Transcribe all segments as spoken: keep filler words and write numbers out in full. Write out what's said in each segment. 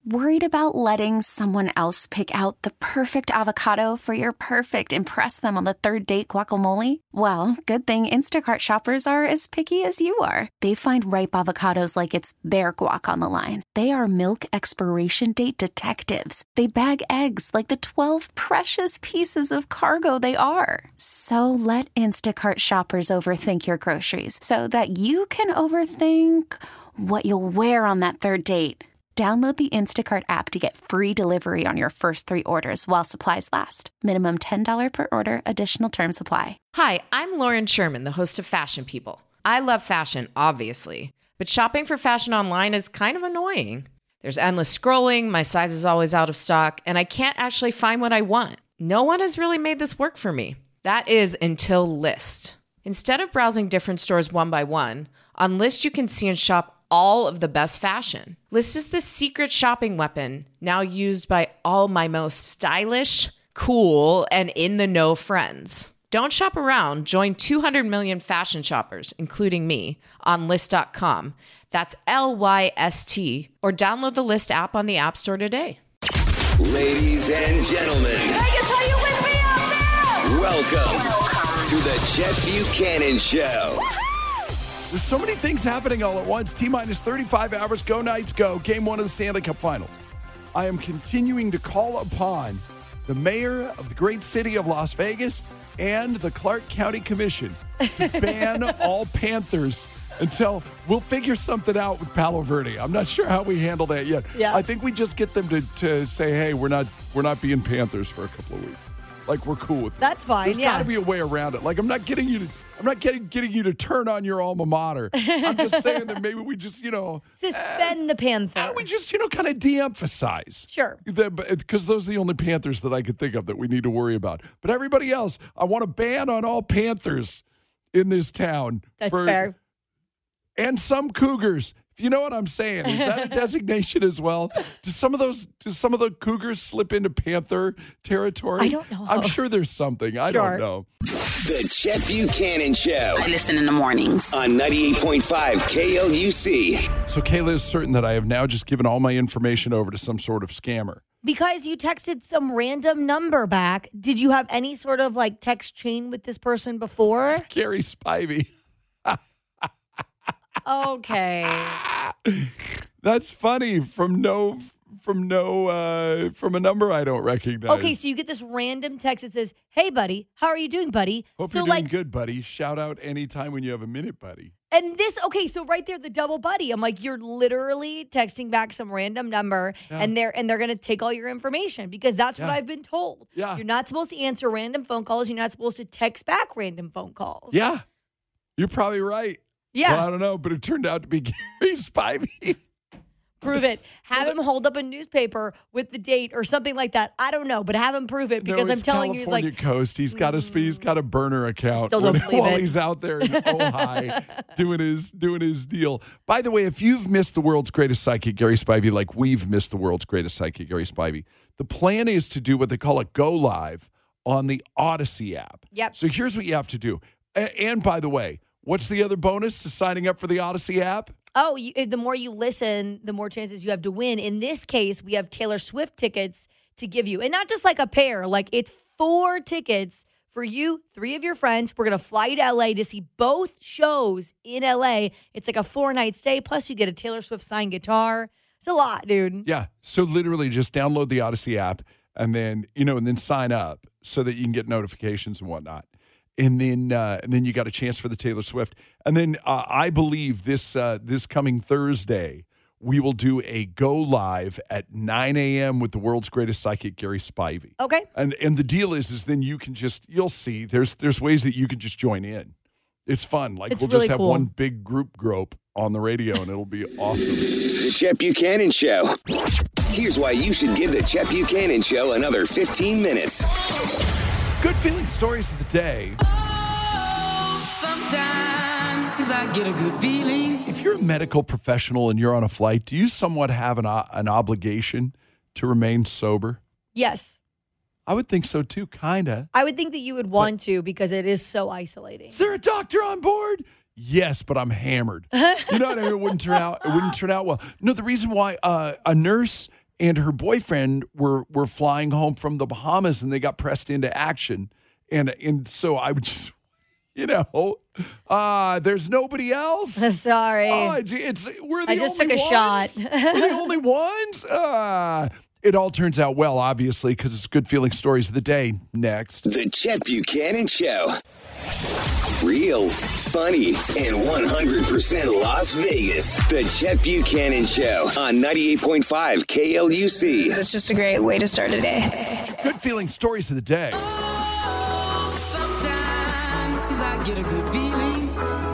Worried about letting someone else pick out the perfect avocado for your perfect impress them on the third date guacamole? Well, good thing Instacart shoppers are as picky as you are. They find ripe avocados like it's their guac on the line. They are milk expiration date detectives. They bag eggs like the twelve precious pieces of cargo they are. So let Instacart shoppers overthink your groceries so that you can overthink what you'll wear on that third date. Download the Instacart app to get free delivery on your first three orders while supplies last. Minimum ten dollars per order. Additional terms apply. Hi, I'm Lauren Sherman, the host of Fashion People. I love fashion, obviously, but shopping for fashion online is kind of annoying. There's endless scrolling, my size is always out of stock, and I can't actually find what I want. No one has really made this work for me. That is until Lyst. Instead of browsing different stores one by one, on Lyst you can see and shop all of the best fashion. Lyst is the secret shopping weapon now used by all my most stylish, cool, and in-the-know friends. Don't shop around. Join two hundred million fashion shoppers, including me, on Lyst dot com. That's L Y S T. Or download the Lyst app on the App Store today. Ladies and gentlemen. Vegas, are you with me out there? Welcome, Welcome to the Chet Buchanan Show. There's so many things happening all at once. T-minus thirty-five hours. Go Knights, go. Game one of the Stanley Cup Final. I am continuing to call upon the mayor of the great city of Las Vegas and the Clark County Commission to ban all Panthers until we'll figure something out with Palo Verde. I'm not sure how we handle that yet. Yeah. I think we just get them to, to say, hey, we're not we're not being Panthers for a couple of weeks. Like, we're cool with it. That's fine, There's yeah. got to be a way around it. Like, I'm not getting you to, I'm not getting getting you to turn on your alma mater. I'm just saying that maybe we just, you know. Suspend uh, the Panther. uh, we just, you know, kind of de-emphasize. Sure. Because those are the only Panthers that I could think of that we need to worry about. But everybody else, I want a ban on all Panthers in this town. That's for, fair. And some Cougars. If you know what I'm saying, is that a designation as well? Do some of those, do some of the Cougars slip into Panther territory? I don't know. I'm sure there's something. I Sure. don't know. The Chet Buchanan Show I listen in the mornings. on ninety-eight point five K L U C. So Kayla is certain that I have now just given all my information over to some sort of scammer. Because you texted some random number back, did you have any sort of like text chain with this person before? Gary Spivey. Okay. That's funny from no from no uh, from a number I don't recognize. Okay, so you get this random text that says, "Hey, buddy, how are you doing, buddy?" Hope so you're like, doing good, buddy. Shout out anytime when you have a minute, buddy. and this, okay, so right there, the double buddy. I'm like, you're literally texting back some random number, Yeah. and they're and they're gonna take all your information because that's what Yeah. I've been told. Yeah. You're not supposed to answer random phone calls. You're not supposed to text back random phone calls. Yeah, you're probably right. Yeah. Well, I don't know, but it turned out to be Gary Spivey. Prove it. Have him hold up a newspaper with the date or something like that. I don't know, but have him prove it because no, I'm it's telling you, he's California like, coast. He's got a he's got a burner account Still don't when- believe while it. he's out there in Ojai doing his doing his deal. By the way, if you've missed the world's greatest psychic, Gary Spivey, like we've missed the world's greatest psychic, Gary Spivey, the plan is to do what they call a go live on the Odyssey app. Yep. So here's what you have to do. A- and by the way, what's the other bonus to signing up for the Odyssey app? oh, you, the more you listen, the more chances you have to win. In this case, we have Taylor Swift tickets to give you. And not just like a pair, like it's four tickets for you, three of your friends. We're going to fly you to L A to see both shows in L A. It's like a four-night stay, plus you get a Taylor Swift signed guitar. It's a lot, dude. Yeah. So literally just download the Odyssey app and then, you know, and then sign up so that you can get notifications and whatnot. And then, uh, and then you got a chance for the Taylor Swift. And then uh, I believe this uh, this coming Thursday we will do a go live at nine a.m. with the world's greatest psychic, Gary Spivey. Okay. And and the deal is, is then you can just you'll see there's there's ways that you can just join in. It's fun. Like It's we'll really just have cool. one big group grope on the radio, and it'll be awesome. The Chet Buchanan Show. Here's why you should give the Chet Buchanan Show another fifteen minutes. Good feeling stories of the day. Sometimes I get a good feeling. If you're a medical professional and you're on a flight, do you somewhat have an, uh, an obligation to remain sober? Yes. I would think so too, kind of. I would think that you would want to because it is so isolating. Is there a doctor on board? Yes, but I'm hammered. You know what I mean? It wouldn't turn out. It wouldn't turn out well. No, the reason why uh, a nurse and her boyfriend were were flying home from the Bahamas, and they got pressed into action. And and so I would just, you know, uh, there's nobody else. Sorry. Oh, it's we're the I just only took a ones? shot. We're the only ones. Uh, it all turns out well, obviously, because it's good feeling stories of the day. Next, The Chet Buchanan Show. Real, funny, and one hundred percent Las Vegas. The Chet Buchanan Show on ninety-eight point five K L U C. It's just a great way to start a day. good feeling stories of the day. Sometimes I get a good feeling.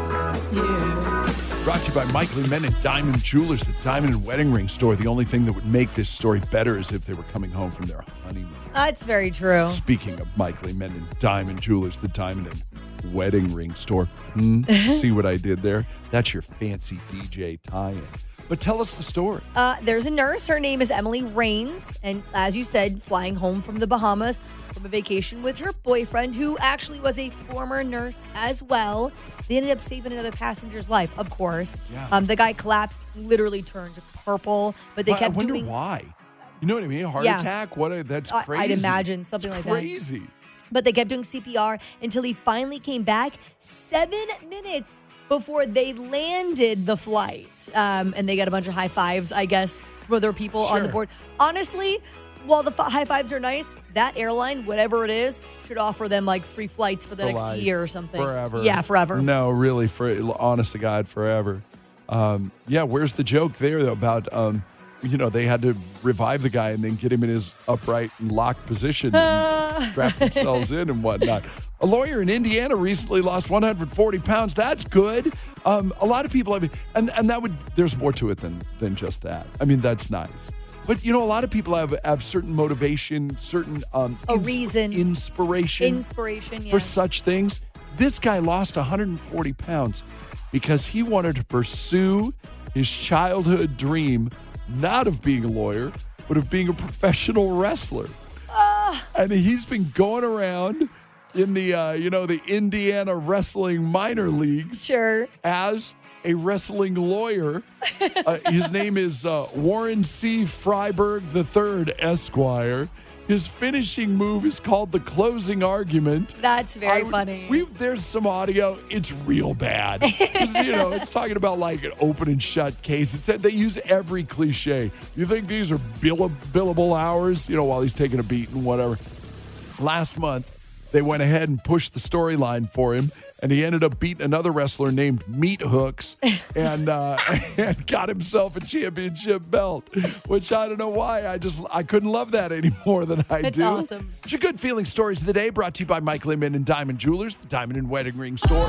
Yeah. Brought to you by Michael Men and Diamond Jewelers, the diamond and wedding ring store. The only thing that would make this story better is if they were coming home from their honeymoon. That's very true. Speaking of Michael Men and Diamond Jewelers, the diamond and wedding ring store. Hmm? See what I did there? That's your fancy D J tie-in. But tell us the story. Uh, there's a nurse. Her name is Emily Rains. And as you said, flying home from the Bahamas from a vacation with her boyfriend, who actually was a former nurse as well. They ended up saving another passenger's life, of course. Yeah. Um, the guy collapsed, literally turned purple, but they But kept I wonder doing... why. You know what I mean? Heart Yeah. attack? What? A, that's I- crazy. I'd imagine something It's like that. crazy. But they kept doing C P R until he finally came back seven minutes before they landed the flight. Um, and they got a bunch of high fives, I guess, from other people on the Sure. board. Honestly, while the f- high fives are nice, that airline, whatever it is, should offer them like free flights for the For next life. year or something. Forever. Yeah, forever. No, really, for honest to God, forever. Um, yeah, where's the joke there though, about, um, you know, they had to revive the guy and then get him in his upright and locked position and strap themselves in and whatnot. A lawyer in Indiana recently lost one hundred forty pounds. That's good. Um, a lot of people, I mean, and, and that would, there's more to it than, than just that. I mean, that's nice. But, you know, a lot of people have, have certain motivation, certain um, A reason. inspiration Inspiration, yeah. for such things. This guy lost one hundred forty pounds because he wanted to pursue his childhood dream, not of being a lawyer, but of being a professional wrestler. Ah. And he's been going around in the, uh, you know, the Indiana wrestling minor leagues Sure. as a wrestling lawyer. Uh, his name is uh, Warren C. Freiberg the Third, Esquire. His finishing move is called the closing argument. That's very I- funny. We, there's some audio. It's real bad. 'Cause, you know, it's talking about like an open and shut case. It said they use every cliche. You think these are bill- billable hours? You know, while he's taking a beat and whatever. Last month, they went ahead and pushed the storyline for him, and he ended up beating another wrestler named Meat Hooks and uh, and got himself a championship belt, which I don't know why. I just I couldn't love that any more than I That's do. awesome. It's your good feeling stories of the day brought to you by Mike Lehman and Diamond Jewelers, the diamond and wedding ring store.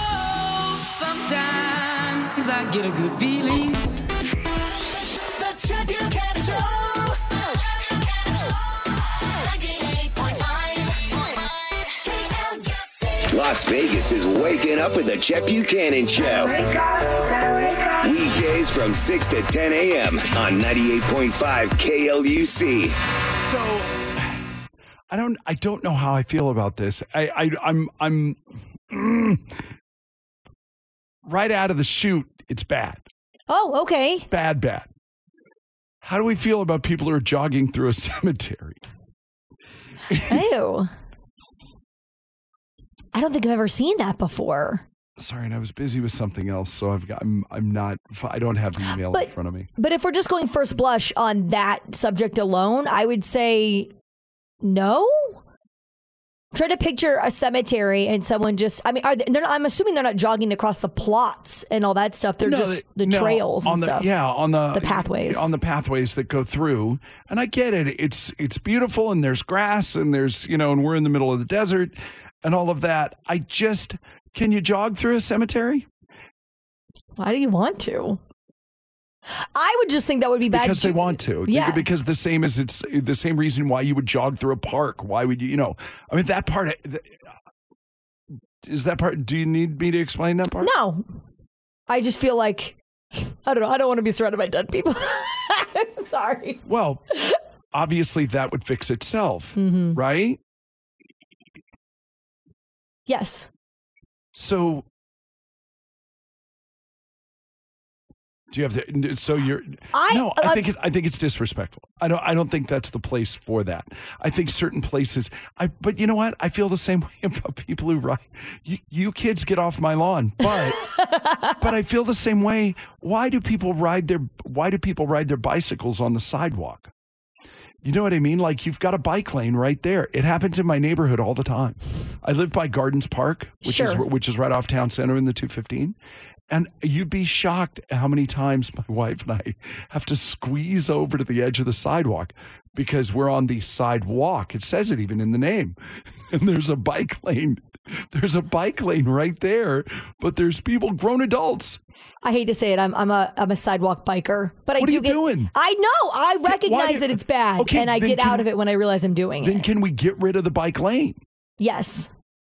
Sometimes I get a good feeling. The Chet Buchanan Show. ninety-eight point five K L U C. Las Vegas is waking up with the Chet Buchanan Show. Weekdays from six to ten a.m. on ninety-eight point five K L U C. So I don't I don't know how I feel about this. I, I I'm I'm mm, right out of the chute. It's bad, Oh, okay. bad, bad. How do we feel about people who are jogging through a cemetery? Ew. I don't think I've ever seen that before. Sorry, and I was busy with something else, so I've got I'm I'm not I don't have the email But- in front of me. But if we're just going first blush on that subject alone, I would say no. Try to picture a cemetery and someone just, I mean, are they, they're not, I'm assuming they're not jogging across the plots and all that stuff. They're No, just they- the no, trails and on the, stuff. Yeah, on the The pathways. on the pathways that go through. And I get it. It's it's beautiful, and there's grass, and there's you know, and we're in the middle of the desert, and all of that. I just can you jog through a cemetery? Why do you want to? I would just think that would be bad. Because they too. want to. Yeah. Because the same as it's the same reason why you would jog through a park. Why would you? You know, I mean that part. Is that part? Do you need me to explain that part? No. I just feel like, I don't know. I don't want to be surrounded by dead people. Sorry. Well, obviously that would fix itself, Mm-hmm. right? Yes. So, Do you have the? So you're. I- no, I uh, think it, I think it's disrespectful. I don't. I don't think that's the place for that. I think certain places. I. But you know what? I feel the same way about people who ride. You, you kids get off my lawn, but but I feel the same way. Why do people ride their Why do people ride their bicycles on the sidewalk? You know what I mean? Like you've got a bike lane right there. It happens in my neighborhood all the time. I live by Gardens Park, which is Sure. which is right off Town Center in the two fifteen. And you'd be shocked at how many times my wife and I have to squeeze over to the edge of the sidewalk because we're on the sidewalk. It says it even in the name. And there's a bike lane. There's a bike lane right there, but there's people, grown adults. I hate to say it, I'm I'm a I'm a sidewalk biker, but I What are do you get. doing? I know, I recognize do- that it's bad, Okay, and I then get can- out of it when I realize I'm doing Then it. can we get rid of the bike lane? Yes,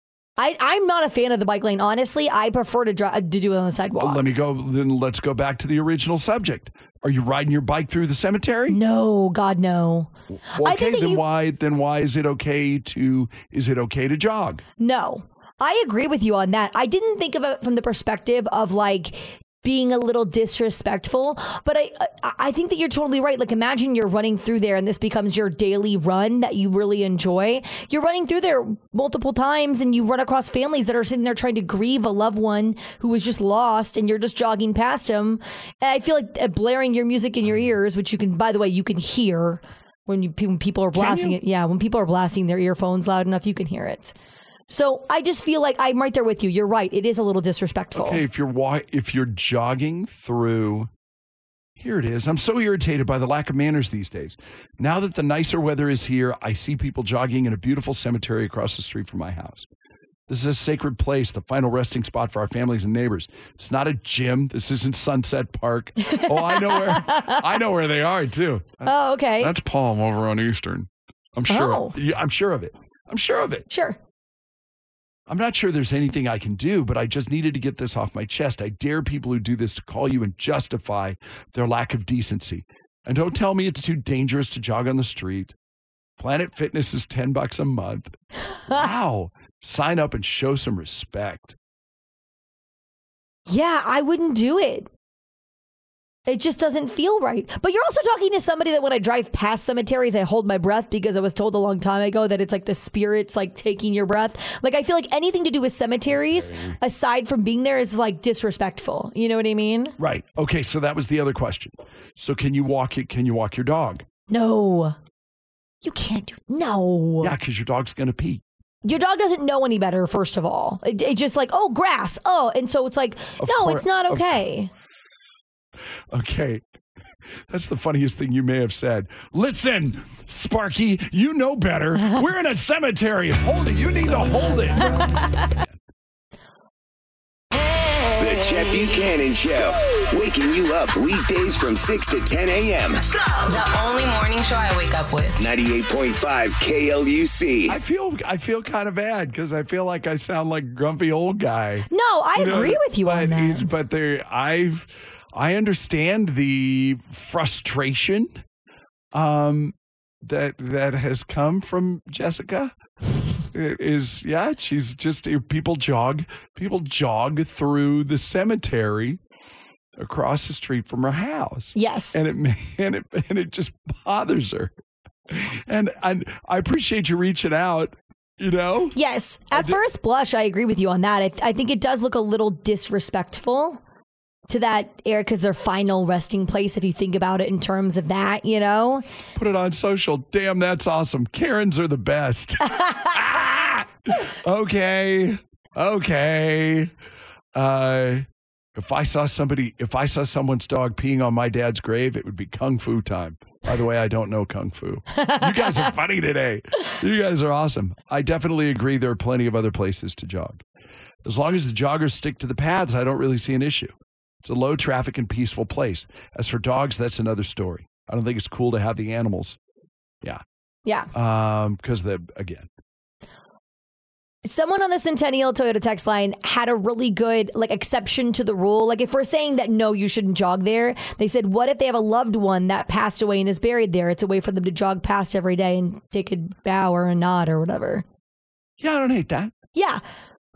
I I'm not a fan of the bike lane. Honestly, I prefer to drive to do it on the sidewalk. Well, let me go. Then let's go back to the original subject. Are you riding your bike through the cemetery? No, God, no. Well, I okay, think that then you- why? Then why is it okay to? Is it okay to jog? No, I agree with you on that. I didn't think of it from the perspective of like being a little disrespectful, but I I I think that you're totally right. Like imagine you're running through there and this becomes your daily run that you really enjoy. You're running through there multiple times and you run across families that are sitting there trying to grieve a loved one who was just lost and you're just jogging past them. And I feel like uh, blaring your music in your ears, which you can, by the way, you can hear when, you, when people are blasting you? it. Yeah, when people are blasting their earphones loud enough, you can hear it. So I just feel like I'm right there with you. You're right. It is a little disrespectful. Okay, if you're wa- if you're jogging through, here it is. I'm so irritated by the lack of manners these days. Now that the nicer weather is here, I see people jogging in a beautiful cemetery across the street from my house. This is a sacred place, the final resting spot for our families and neighbors. It's not a gym. This isn't Sunset Park. Oh, I know where I know where they are too. Oh, okay. That's Palm over on Eastern. I'm sure. Oh. Yeah, I'm sure of it. I'm sure of it. Sure. I'm not sure there's anything I can do, but I just needed to get this off my chest. I dare people who do this to call you and justify their lack of decency. And don't tell me it's too dangerous to jog on the street. Planet Fitness is ten bucks a month. Wow. Sign up and show some respect. Yeah, I wouldn't do it. It just doesn't feel right. But you're also talking to somebody that when I drive past cemeteries, I hold my breath because I was told a long time ago that it's like the spirits like taking your breath. Like I feel like anything to do with cemeteries, aside from being there, is like disrespectful. You know what I mean? Right. Okay, so that was the other question. So can you walk it? Can you walk your dog? No. You can't do No. Yeah, because your dog's going to pee. Your dog doesn't know any better, first of all. It, it's just like, oh, grass. Oh, and so it's like, Of no, cour- it's not of- okay. Okay. That's the funniest thing you may have said. Listen, Sparky, you know better. We're in a cemetery. Hold it. You need to hold it. The Chet Buchanan Show. Waking you up weekdays from six to ten a.m. The only morning show I wake up with. ninety-eight point five K L U C. I feel I feel kind of bad because I feel like I sound like a grumpy old guy. No, I You know, agree with you but on that. he's- But there, I've I understand the frustration um, that that has come from Jessica. It is yeah, she's just people jog people jog through the cemetery across the street from her house. Yes. and it ma- and it and it just bothers her. And and I appreciate you reaching out. You know, Yes. At did- first blush, I agree with you on that. I, th- I think it does look a little disrespectful to that area because their final resting place, if you think about it in terms of that, you know? put it on social. Damn, that's awesome. Karens are the best. Ah! Okay, okay. Uh, if I saw somebody, if I saw someone's dog peeing on my dad's grave, it would be kung fu time. By the way, I don't know kung fu. You guys are funny today. You guys are awesome. I definitely agree. There are plenty of other places to jog. As long as the joggers stick to the paths, I don't really see an issue. It's a low traffic and peaceful place. As for dogs, that's another story. I don't think it's cool to have the animals. Yeah. Yeah. Um, because the again, Someone on the Centennial Toyota text line had a really good like exception to the rule. Like if we're saying that no, you shouldn't jog there, they said, what if they have a loved one that passed away and is buried there? It's a way for them to jog past every day and take a bow or a nod or whatever. yeah, I don't hate that. Yeah.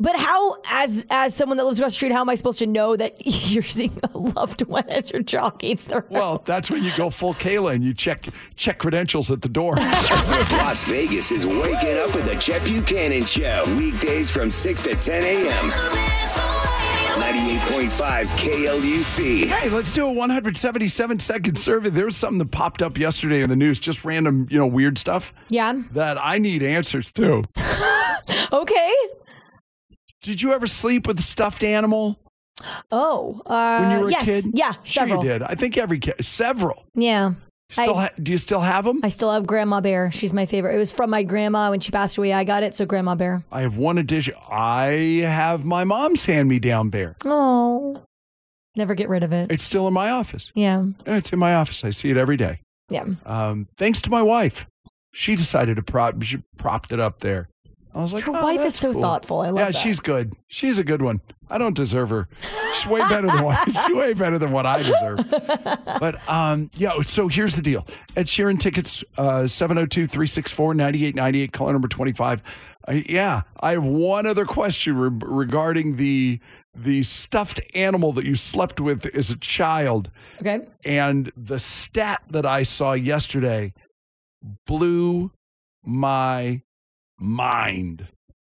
But how, as as someone that lives across the street, how am I supposed to know that you're seeing a loved one as you're jogging through? Well, that's when you go full Kayla and you check check credentials at the door. Las Vegas is waking up with the Chet Buchanan Show. Weekdays from six to ten a.m. ninety-eight point five K L U C. Hey, let's do a one hundred seventy-seven second survey. There was something that popped up yesterday in the news, just random, you know, weird stuff Yeah. that I need answers to. Okay. Did you ever sleep with a stuffed animal Oh. Uh, when you were yes. a kid? Yeah. Sure Several. you did. I think every kid. Several. Yeah. Still I- ha- do you still have them? I still have Grandma Bear. She's my favorite. It was from my grandma when she passed away. I got it, so Grandma Bear. I have one addition. I have my mom's hand-me-down bear. Oh. Never get rid of it. It's still in my office. Yeah. It's in my office. I see it every day. Yeah. Um, thanks to my wife. She decided to prop, she propped it up there. I was like, Your oh, wife is that's so cool. thoughtful. I love Yeah, that. she's good. She's a good one. I don't deserve her. She's way better than what she's way better than what I deserve. But um, yeah. So here's the deal: Ed Sheeran tickets, uh, seven zero two, three six four, nine eight nine eight. Caller number twenty five. Uh, yeah, I have one other question re- regarding the the stuffed animal that you slept with as a child, Okay. and the stat that I saw yesterday blew my mind.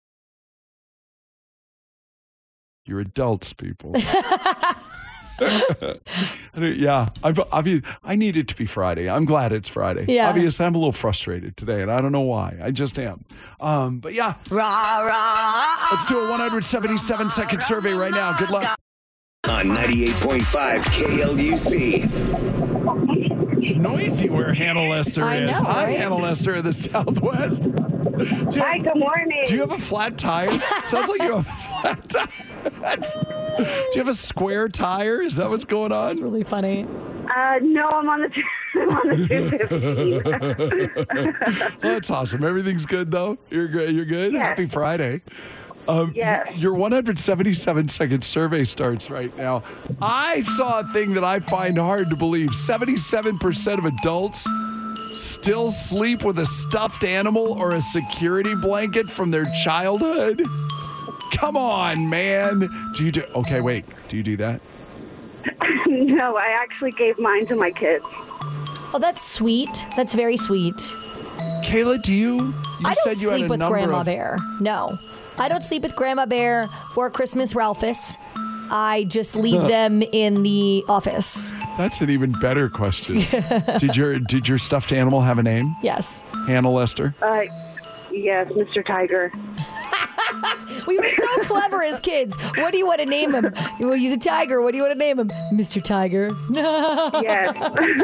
You're adults, people. yeah, I've, I mean, I need it to be Friday. I'm glad it's Friday. Yeah. Obviously, I'm a little frustrated today, and I don't know why. I just am. Um, but yeah, let's do a one hundred seventy-seven second survey right now. Good luck. On ninety-eight point five K L U C. It's noisy where Hannah Lester I is. know, Hi, right? Hannah Lester of the Southwest. Do you Hi, good morning. Do you have a flat tire? Sounds like you have a flat tire. Do you have a square tire? Is that what's going on? It's really funny. Uh, no, I'm on the two, I'm on the two fifteen. That's awesome. Everything's good though. You're good. You're good. Yes. Happy Friday. Um, Yes. Your one hundred seventy-seven second survey starts right now. I saw a thing that I find hard to believe. seventy-seven percent of adults still sleep with a stuffed animal or a security blanket from their childhood. Come on, man. Do you do? Okay, wait. Do you do that? No, I actually gave mine to my kids. Oh, that's sweet. That's very sweet. Kayla, do you? You I don't said you had sleep a with number Grandma of, Bear. No. I don't sleep with Grandma Bear or Christmas Ralphus. I just leave them in the office. That's an even better question. did your Did your stuffed animal have a name? Yes. Hannah Lester. Uh, yes, Mister Tiger. We were so clever as kids. What do you want to name him? Well, he's a tiger. What do you want to name him? Mister Tiger. No. Yes.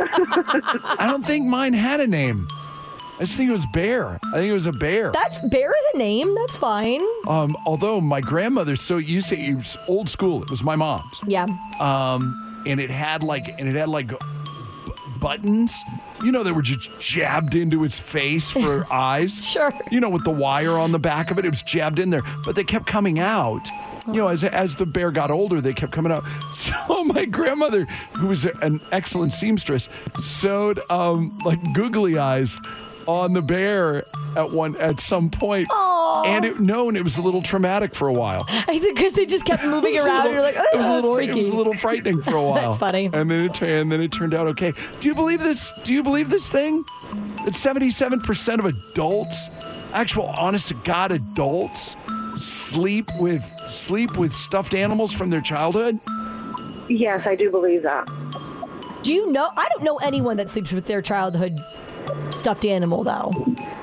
I don't think mine had a name. I just think it was Bear. I think it was a bear. That's Bear is a name. That's fine. Um, although my grandmother, so it used to, it was old school. It was my mom's. Yeah. Um, and it had like, and it had like b- buttons, you know, that were just jabbed into its face for eyes. Sure. You know, with the wire on the back of it, it was jabbed in there, but they kept coming out. You know, as as the bear got older, they kept coming out. So my grandmother, who was an excellent seamstress, sewed um, like googly eyes on the bear at one at some point. Aw. And it no, and it was a little traumatic for a while. I think because they just kept moving It was a around. little- You're like, oh, it was a that's little, freaky. it was a little frightening for a while. That's funny. And then it tu- and then it turned out okay. Do you believe this? Do you believe this thing? That seventy-seven percent of adults, actual honest to God adults, sleep with sleep with stuffed animals from their childhood. Yes, I do believe that. Do you know? I don't know anyone that sleeps with their childhood stuffed animal, though.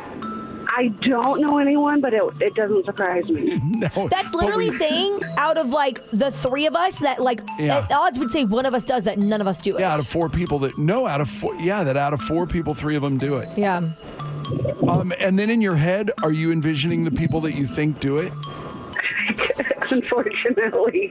I don't know anyone, but it, it doesn't surprise me. No, That's but literally we- saying out of like the three of us that like Yeah. at odds would say one of us does that, none of us do it. Yeah, out of four people that no, out of four, yeah, that out of four people, three of them do it. Yeah. Um, and then in your head, are you envisioning the people that you think do it? Unfortunately.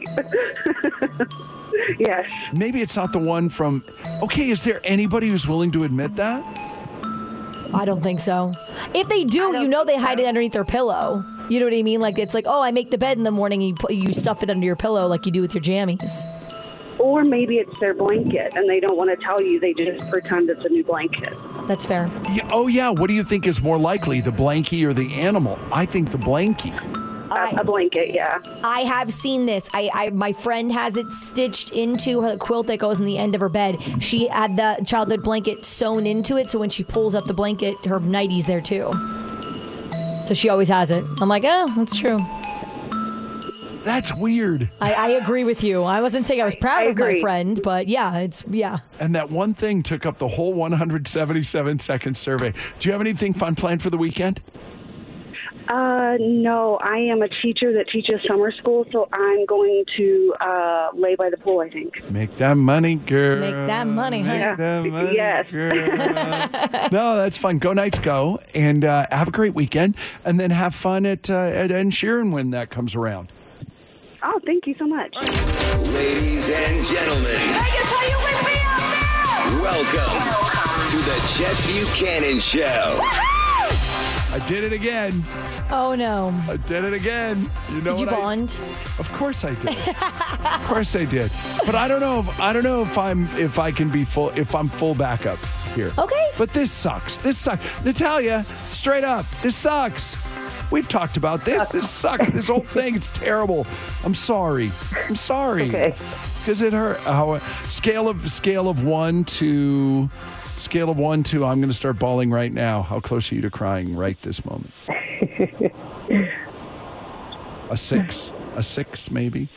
Yes. Maybe it's not the one from. Okay, is there anybody who's willing to admit that? I don't think so. If they do, you know they hide it underneath their pillow. You know what I mean? Like it's like, oh, I make the bed in the morning and you put, you stuff it under your pillow like you do with your jammies. Or maybe it's their blanket and they don't want to tell you. They just pretend it's a new blanket. That's fair. Yeah, oh yeah. What do you think is more likely, the blankie or the animal? I think the blankie. I- a, a blanket, yeah. I have seen this. I, I my friend has it stitched into her quilt that goes in the end of her bed. She had the childhood blanket sewn into it, so when she pulls up the blanket, her nightie's there too. So she always has it. I'm like, oh, that's true. That's weird. I, I agree with you. I wasn't saying I was proud I of my agree. friend, but yeah, it's yeah. And that one thing took up the whole one hundred seventy-seven second survey. Do you have anything fun planned for the weekend? Uh, no, I am a teacher that teaches summer school, so I'm going to uh, lay by the pool, I think. Make that money, girl. Make that money, huh? Make Yeah. that money, Yes. girl. No, that's fun. Go Knights, go. And uh, have a great weekend. And then have fun at, uh, at Ed Sheeran when that comes around. Oh, thank you so much. Ladies and gentlemen, Vegas, are you with me out there? welcome to the Chet Buchanan Show. I did it again. Oh no. I did it again. You know Did you what I- bond? Of course I did. Of course I did. But I don't know if I don't know if I'm if I can be full if I'm full backup here. Okay. But this sucks. This sucks. Natalia, straight up, this sucks. We've talked about this. This sucks. This whole thing, it's terrible. I'm sorry. I'm sorry. Okay. Does it hurt? How scale of scale of one to scale of one to I'm going to start bawling right now. How close are you to crying right this moment? A six, a six maybe.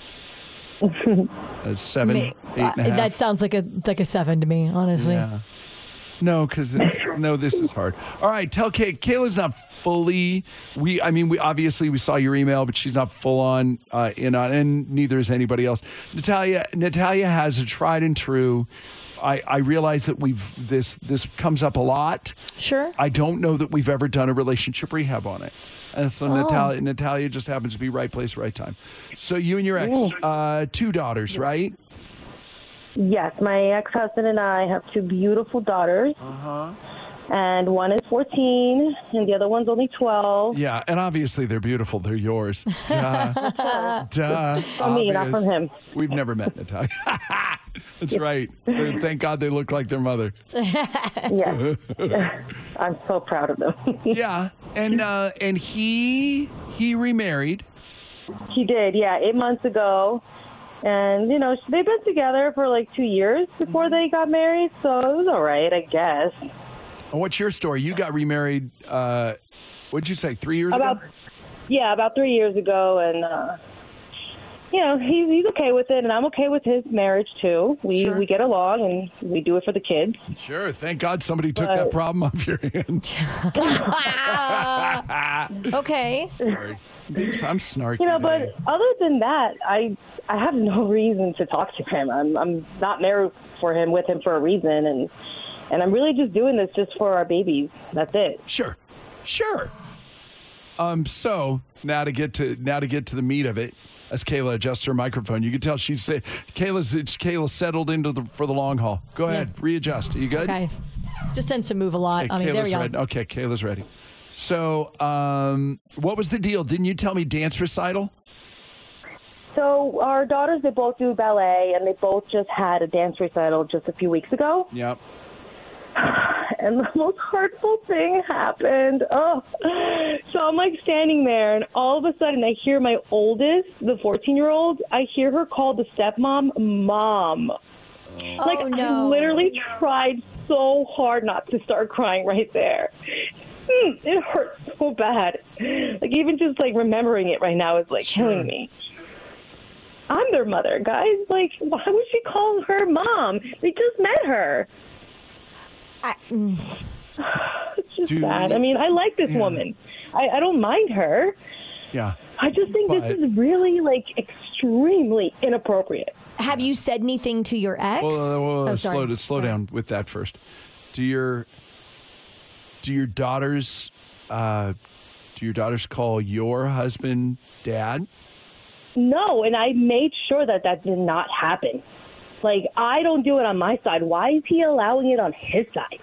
A seven, Ma- eight and a half. That sounds like a like a seven to me, honestly. Yeah. No, because it's no. This is hard. All right, tell Kay. Kayla's not fully. We, I mean, we obviously we saw your email, but she's not full on uh, in on, and neither is anybody else. Natalia, Natalia has a tried and true. I, I realize that we've this this comes up a lot. Sure. I don't know that we've ever done a relationship rehab on it. And so Oh. Natalia, Natalia just happens to be right place, right time. So you and your ex, uh, two daughters, right? Yes, my ex-husband and I have two beautiful daughters, Uh-huh. and one is fourteen, and the other one's only twelve. Yeah, and obviously they're beautiful. They're yours. Duh. Duh. From me, not Obvious. from him. We've never met, Natalia. That's right. They're- Thank God they look like their mother. Yes, I'm so proud of them. Yeah, and uh, and he he remarried. He did, yeah, eight months ago. And, you know, they've been together for like two years before they got married, so it was all right, I guess. And what's your story? You got remarried. Uh, what'd you say? Three years About, ago. yeah, about three years ago, and, uh, you know, he's, he's okay with it, and I'm okay with his marriage, too. We Sure. we get along, and we do it for the kids. Sure. Thank God somebody took But- that problem off your hands. Okay. Sorry. I'm snarky. You know, today. but other than that, I I have no reason to talk to him. I'm I'm not married for him with him for a reason, and and I'm really just doing this just for our babies. That's it. Sure, sure. Um. So now to get to now to get to the meat of it, as Kayla adjusts her microphone, you can tell she's Kayla's it's Kayla settled into the for the long haul. Go ahead, readjust. Are you good? Okay. Just tends to move a lot. Okay, I mean, there we Kayla's go. ready. Okay, Kayla's ready. So, um, what was the deal? Didn't you tell me dance recital? So our daughters, they both do ballet, and they both just had a dance recital just a few weeks ago. Yep. And the most hurtful thing happened. Oh, so I'm like standing there, and all of a sudden I hear my oldest, the fourteen-year-old, I hear her call the stepmom mom. Like, Oh, no. I literally tried so hard not to start crying right there. Mm, it hurt so bad. Like, even just, like, remembering it right now is, like, Sure. killing me. I'm their mother, guys. Like, why would she call her mom? They just met her. I, mm, It's just Dude. sad. I mean, I like this Yeah. woman. I, I don't mind her. Yeah. I just think But- this is really, like, extremely inappropriate. have you said anything to your ex? Well, well, well, Oh, slow sorry. slow down with that first. Do your do your daughters uh, do your daughters call your husband dad? No, and I made sure that that did not happen. Like, I don't do it on my side. Why is he allowing it on his side?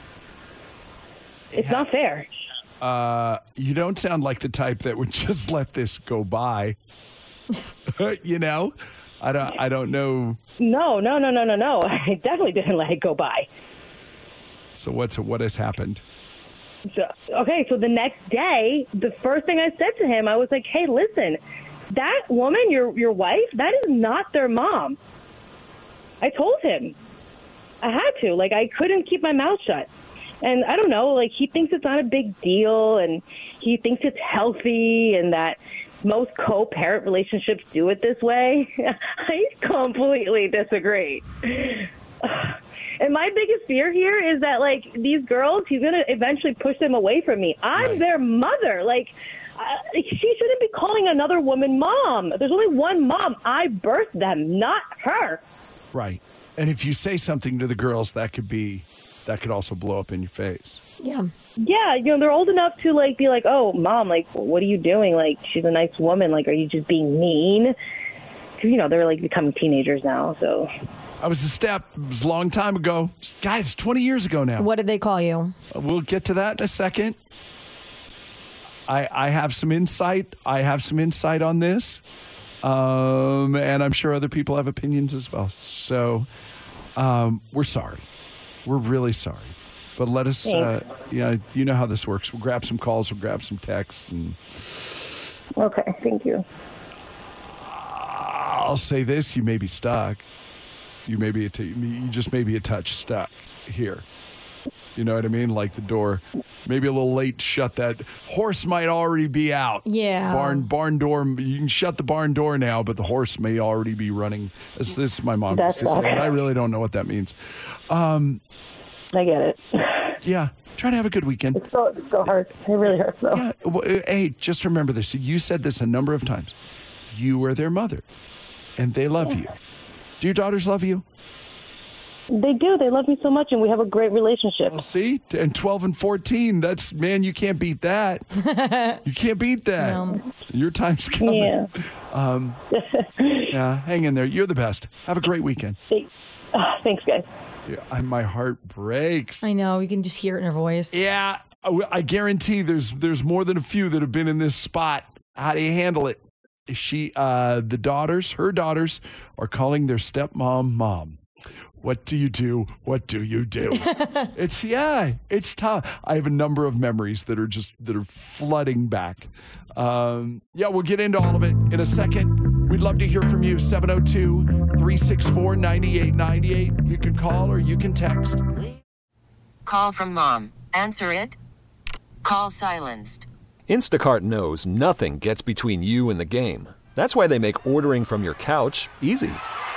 It's not fair. Uh, you don't sound like the type that would just let this go by. You know, I don't. I don't know. No, no, no, no, no, no. I definitely didn't let it go by. So what's what has happened? So, okay, so the next day, the first thing I said to him, I was like, hey, listen, that woman, your your wife, that is not their mom. I told him. I had to. Like, I couldn't keep my mouth shut. And I don't know, like, he thinks it's not a big deal, and he thinks it's healthy, and that most co-parent relationships do it this way. I completely disagree. And my biggest fear here is that, like, these girls, he's going to eventually push them away from me. I'm Right. their mother. Like, uh, she shouldn't be calling another woman mom. There's only one mom. I birthed them, not her. Right. And if you say something to the girls, that could be, that could also blow up in your face. Yeah. Yeah, you know, they're old enough to, like, be like, oh, mom, like, what are you doing? Like, she's a nice woman. Like, are you just being mean? Because, you know, they're, like, becoming teenagers now, so... I was a step. It was a long time ago. Guys, twenty years ago now. What did they call you? Uh, We'll get to that in a second. I I have some insight. I have some insight on this. Um, and I'm sure other people have opinions as well. So um, we're sorry. We're really sorry. But let us, uh, yeah, you know how this works. We'll grab some calls, we'll grab some texts, and Okay, thank you. I'll say this, you may be stuck. You may be, a t- you just may be a touch stuck here. You know what I mean? Like the door, maybe a little late to shut that. Horse might already be out. Yeah. Barn barn door, you can shut the barn door now, but the horse may already be running. This, this is my mom used That's to say, awesome. and I really don't know what that means. Um, I get it. yeah, try to have a good weekend. It's so, it's so hard. It really hurts, though. Yeah, well, uh, hey, just remember this. You said this a number of times. You were their mother, and they love you. Do your daughters love you? They do. They love me so much, and we have a great relationship. Well, see? And twelve and fourteen, that's, man, you can't beat that. You can't beat that. No. Your time's coming. Yeah. Um, yeah, hang in there. You're the best. Have a great weekend. Thanks, uh, thanks guys. Yeah, I, my heart breaks. I know. You can just hear it in her voice. Yeah, I, I guarantee there's there's more than a few that have been in this spot. How do you handle it? She, uh, the daughters, her daughters, are calling their stepmom mom. What do you do? What do you do? It's, yeah, it's tough. I have a number of memories that are just, that are flooding back. Um, yeah, we'll get into all of it in a second. We'd love to hear from you. seven oh two, three six four, nine eight nine eight. You can call or you can text. Call from mom. Answer it. Call silenced. Instacart knows nothing gets between you and the game. That's why they make ordering from your couch easy.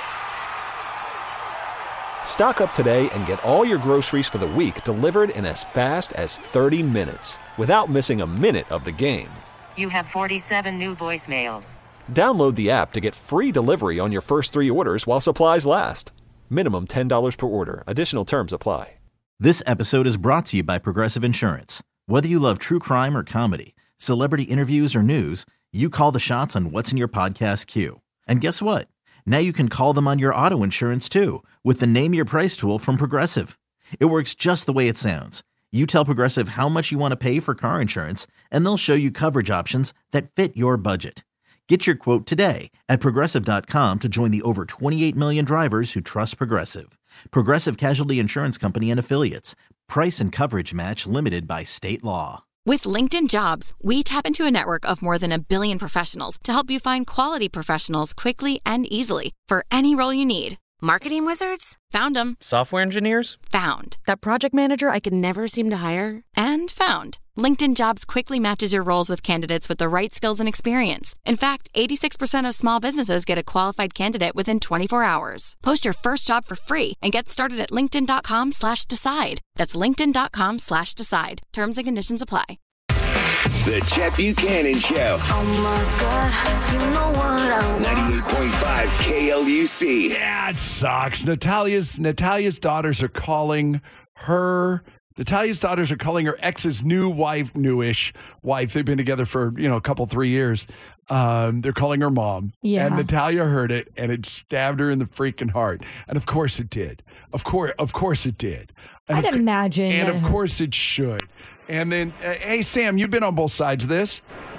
Stock up today and get all your groceries for the week delivered in as fast as thirty minutes without missing a minute of the game. You have forty-seven new voicemails. Download the app to get free delivery on your first three orders while supplies last. Minimum ten dollars per order. Additional terms apply. This episode is brought to you by Progressive Insurance. Whether you love true crime or comedy, celebrity interviews or news, you call the shots on what's in your podcast queue. And guess what? Now you can call them on your auto insurance too with the Name Your Price tool from Progressive. It works just the way it sounds. You tell Progressive how much you want to pay for car insurance, and they'll show you coverage options that fit your budget. Get your quote today at Progressive dot com to join the over twenty-eight million drivers who trust Progressive. Progressive Casualty Insurance Company and Affiliates. Price and coverage match limited by state law. With LinkedIn Jobs, we tap into a network of more than a billion professionals to help you find quality professionals quickly and easily for any role you need. Marketing wizards? Found them. Software engineers? Found. That project manager I could never seem to hire? And found. LinkedIn Jobs quickly matches your roles with candidates with the right skills and experience. In fact, eighty-six percent of small businesses get a qualified candidate within twenty-four hours. Post your first job for free and get started at linkedin.com slash decide. That's linkedin.com slash decide. Terms and conditions apply. The Chet Buchanan Show. Oh my God, you know what I want. ninety-eight point five K L U C. Yeah, it sucks. Natalia's Natalia's daughters are calling her. Natalia's daughters are calling her ex's new wife, newish wife. They've been together for, you know, a couple, three years. Um, they're calling her mom. Yeah. And Natalia heard it, and it stabbed her in the freaking heart. And of course it did. Of course, of course it did. And I'd of, imagine. And of course it should. And then, uh, hey, Sam, you've been on both sides of this.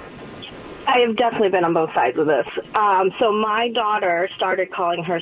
I have definitely been on both sides of this. Um, so my daughter started calling her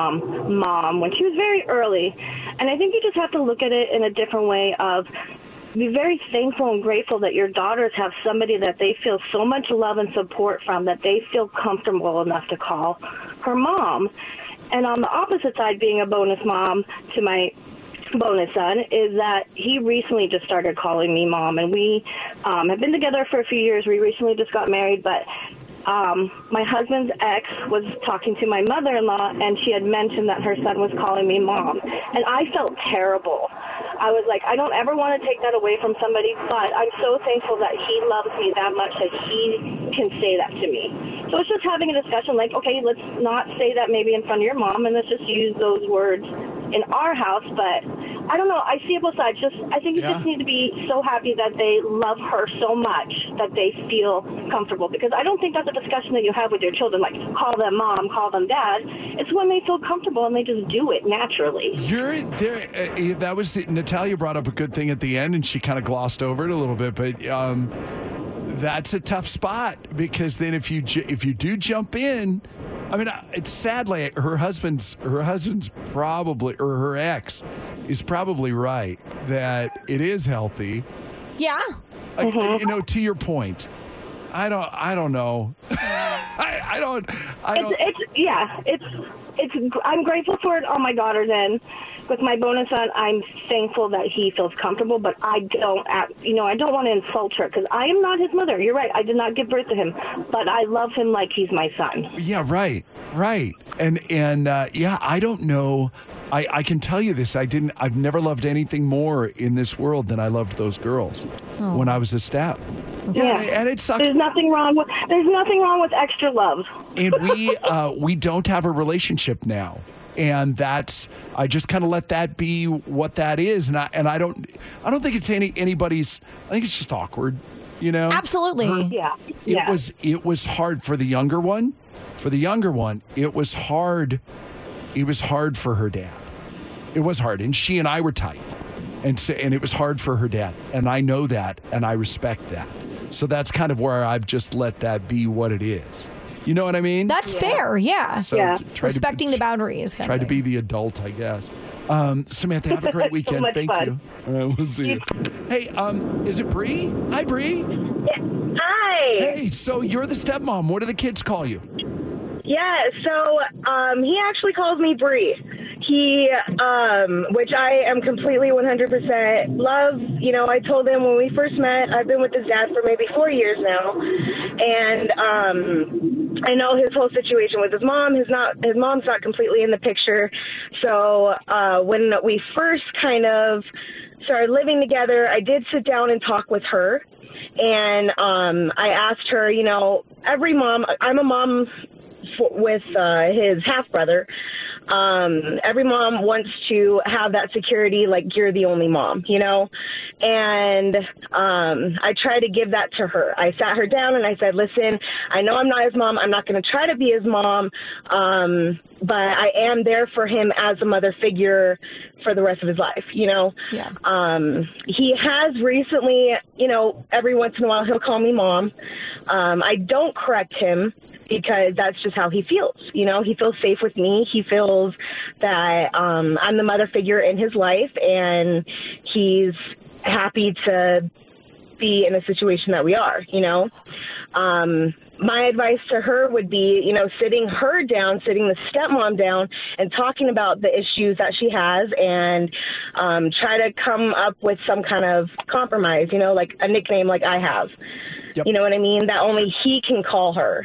stepmom mom when she was very early. And I think you just have to look at it in a different way of be very thankful and grateful that your daughters have somebody that they feel so much love and support from that they feel comfortable enough to call her mom. And on the opposite side, being a bonus mom to my bonus son, is that he recently just started calling me mom. And we um, have been together for a few years. We recently just got married, but Um, my husband's ex was talking to my mother-in-law, and she had mentioned that her son was calling me mom. And I felt terrible. I was like, I don't ever want to take that away from somebody, but I'm so thankful that he loves me that much that he can say that to me. So it's just having a discussion like, okay, let's not say that maybe in front of your mom, and let's just use those words in our house. But I don't know. I see it both sides. Just I think you Yeah. just need to be so happy that they love her so much that they feel comfortable. Because I don't think that's a discussion that you have with your children, like call them mom, call them dad. It's when they feel comfortable and they just do it naturally. You're there. Uh, that was the, Natalia brought up a good thing at the end, and she kind of glossed over it a little bit. But um, that's a tough spot because then if you ju- if you do jump in, I mean, it's sadly her husband's her husband's probably or her ex is probably right that it is healthy. Yeah. Uh, You know, to your point, I don't I don't know. I, I don't I don't. It's, it's yeah. It's it's. I'm grateful for it on my daughter's end. With my bonus son, I'm thankful that he feels comfortable, but I don't, act, you know, I don't want to insult her because I am not his mother. You're right. I did not give birth to him, but I love him like he's my son. Yeah, right, right. And and uh, yeah, I don't know. I, I can tell you this. I didn't. I've never loved anything more in this world than I loved those girls Oh. when I was a step. Yeah, and, and it sucks. There's nothing wrong with. There's nothing wrong with extra love. And we uh, we don't have a relationship now. And that's I just kind of let that be what that is, and I and I don't I don't think it's any anybody's. I think it's just awkward, you know. Absolutely, Her- yeah. It yeah. was it was hard for the younger one. For the younger one, it was hard. It was hard for her dad. It was hard, and she and I were tight, and so, and it was hard for her dad, and I know that, and I respect that. So that's kind of where I've just let that be what it is. You know what I mean? That's fair. Yeah. So Yeah. t- try Respecting to, the boundaries. Kind Try of to thing. be the adult, I guess. Um, Samantha, have a great So weekend. much Thank fun. you. Uh, we'll see you. Hey, um, is it Bree? Hi, Bree. Hi. Hey, so you're the stepmom. What do the kids call you? Yeah, so um, he actually calls me Bree. He, um, which I am completely one hundred percent love. You know, I told him when we first met, I've been with his dad for maybe four years now, and um, I know his whole situation with his mom. His not his mom's not completely in the picture. So uh, when we first kind of started living together, I did sit down and talk with her, and um, I asked her, you know, every mom. I'm a mom for, with uh, his half brother. Um, every mom wants to have that security, like you're the only mom, you know? And um, I try to give that to her. I sat her down and I said, listen, I know I'm not his mom. I'm not going to try to be his mom, um, but I am there for him as a mother figure for the rest of his life, you know? Yeah. Um, he has recently, you know, every once in a while he'll call me mom. Um, I don't correct him, because that's just how he feels. You know, he feels safe with me. He feels that um, I'm the mother figure in his life, and he's happy to be in a situation that we are, you know. Um, my advice to her would be, you know, sitting her down, sitting the stepmom down, and talking about the issues that she has, and um, try to come up with some kind of compromise, you know, like a nickname like I have. Yep. You know what I mean? That only he can call her.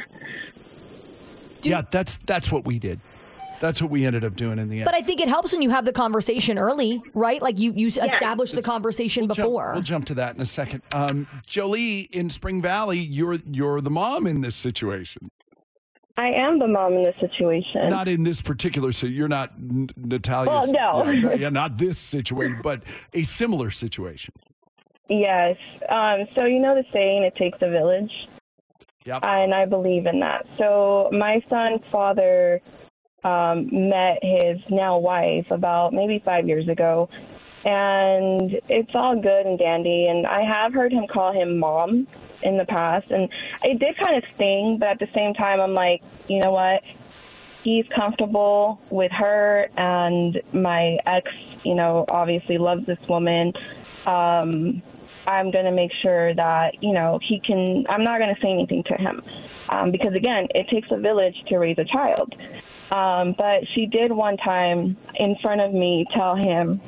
Yeah, that's that's what we did. That's what we ended up doing in the end. But I think it helps when you have the conversation early, right? Like you, you establish the conversation We'll jump- before. we'll jump to that in a second. Um, Jolie in Spring Valley, you're you're the mom in this situation. I am the mom in this situation. Not in this particular, so you're not N- Natalia's. Well, no. yeah, yeah, not this situation, but a similar situation. Yes. Um, so you know the saying, it takes a village? Yep. And I believe in that. So my son's father um, met his now wife about maybe five years ago, and it's all good and dandy. And I have heard him call him mom in the past, and it did kind of sting, but at the same time, I'm like, you know what? He's comfortable with her, and my ex, you know, obviously loves this woman. Um, I'm going to make sure that, you know, he can, I'm not going to say anything to him. Um, because, again, it takes a village to raise a child. Um, but she did one time in front of me tell him,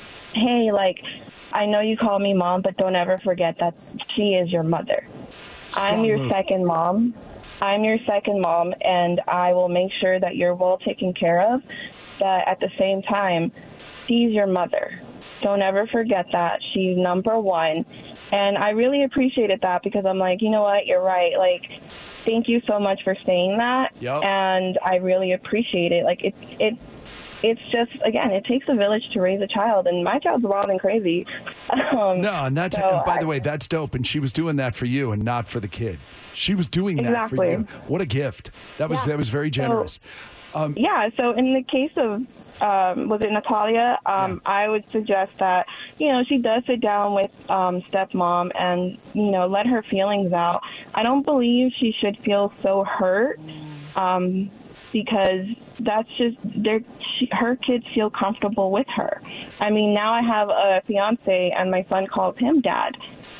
hey, like, I know you call me mom, but don't ever forget that she is your mother. Strong I'm your move. second mom. I'm your second mom, and I will make sure that you're well taken care of. But at the same time, she's your mother. Don't ever forget that. She's number one. And I really appreciated that because I'm like, you know what? You're right. Like, thank you so much for saying that. Yep. And I really appreciate it. Like, it, it, it's just, again, it takes a village to raise a child. And my child's wild and crazy. Um, No, and that's, so and by I- the way, that's dope. And she was doing that for you and not for the kid. She was doing that Exactly. for you. What a gift. That was, Yeah. that was very generous. Um, Yeah, so in the case of, um, was it Natalia, um, I would suggest that, you know, she does sit down with um, stepmom and, you know, let her feelings out. I don't believe she should feel so hurt um, because that's just, they're, she, her kids feel comfortable with her. I mean, now I have a fiance and my son calls him dad.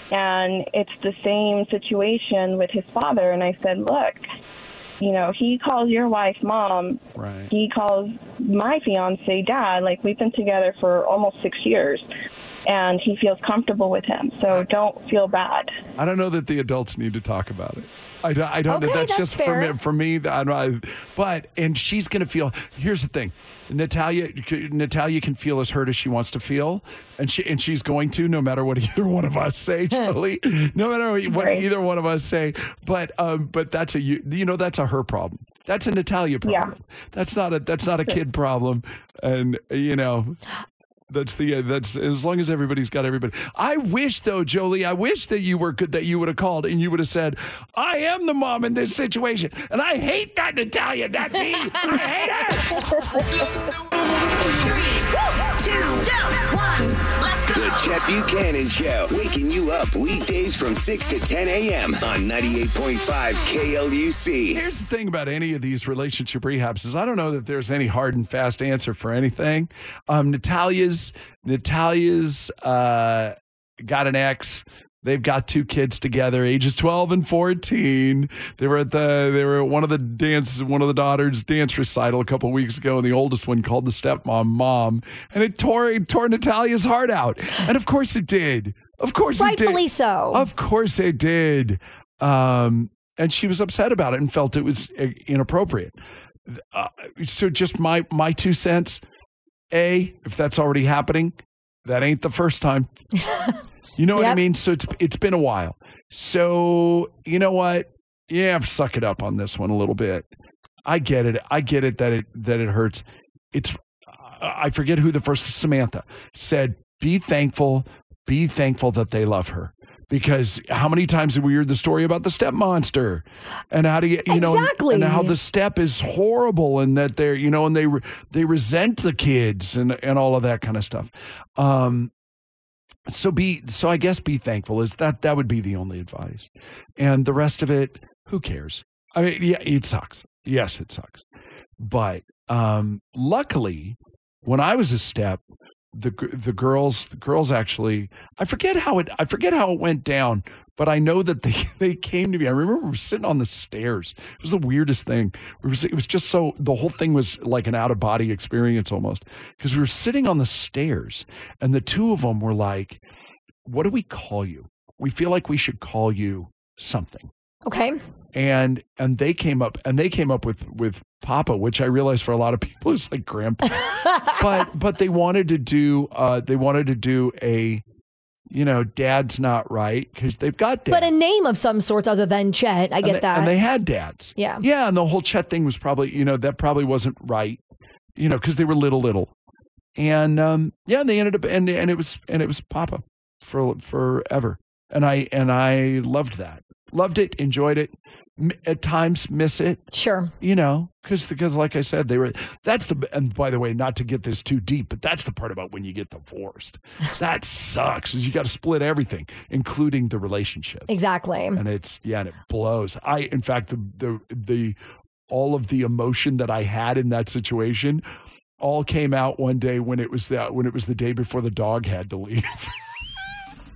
And it's the same situation with his father. And I said, look, you know, he calls your wife mom. Right. He calls my fiance dad. Like, we've been together for almost six years. And he feels comfortable with him. So don't feel bad. I don't know that the adults need to talk about it. I don't, I don't know. Okay, That's, that's just fair. for me. For me, I don't, but and she's going to feel. Here's the thing, Natalia. Natalia can feel as hurt as she wants to feel, and she and she's going to, no matter what either one of us say, Jolie. No matter what Right. either one of us say. But um, but that's a you. You know, that's a her problem. That's a Natalia problem. Yeah. That's not a that's not a kid problem. And you know. That's the uh, that's as long as everybody's got everybody. I wish though, Jolie, I wish that you were good, that you would have called and you would have said, "I am the mom in this situation, and I hate that Natalia, that me, I hate her." The Chet Buchanan Show, waking you up weekdays from six to ten a.m. on ninety-eight point five K L U C. Here's the thing about any of these relationship rehabs is I don't know that there's any hard and fast answer for anything. Um, Natalia's Natalia's uh, got an ex. They've got two kids together, ages twelve and fourteen. They were at the they were at one of the dance one of the daughters' dance recital a couple of weeks ago, and the oldest one called the stepmom mom, and it tore it tore Natalia's heart out. And of course it did. Of course it did. Rightfully so. Of course it did. Um, and she was upset about it and felt it was uh, inappropriate. Uh, so just my my two cents. A, if that's already happening, that ain't the first time. You know what I Yep. mean? So it's it's been a while. So you know what? Yeah, suck it up on this one a little bit. I get it. I get it that it that it hurts. It's I forget who the first Samantha said. Be thankful. Be thankful that they love her. Because how many times have we heard the story about the step monster, and how do you you know Exactly. and how the step is horrible, and that they're you know and they re- they resent the kids and and all of that kind of stuff. Um, so be so I guess be thankful is that that would be the only advice, and the rest of it, who cares? I mean, yeah, it sucks. Yes, it sucks, but um, luckily, when I was a step. The the girls the girls actually I forget how it I forget how it went down, but I know that they, they came to me. I remember we were sitting on the stairs. It was the weirdest thing. It was it was just so the whole thing was like an out of body experience almost, because we were sitting on the stairs and the two of them were like, "What do we call you? We feel like we should call you something." Okay. And and they came up and they came up with with Papa, which I realize for a lot of people is like Grandpa. but but they wanted to do uh, they wanted to do a you know Dad's not right because they've got dads. But a name of some sorts other than Chet. I get and they, that. And they had dads. Yeah. Yeah, and the whole Chet thing was probably you know that probably wasn't right, you know, because they were little little, and um, yeah, they ended up and and it was and it was Papa for forever, and I and I loved that, loved it, enjoyed it. At times miss it. Sure. You know, because, because like I said, they were, that's the, and by the way, not to get this too deep, but that's the part about when you get divorced. That sucks, is you got to split everything, including the relationship. Exactly. And it's, yeah, and it blows. I, in fact, the, the, the, all of the emotion that I had in that situation all came out one day when it was the, when it was the day before the dog had to leave.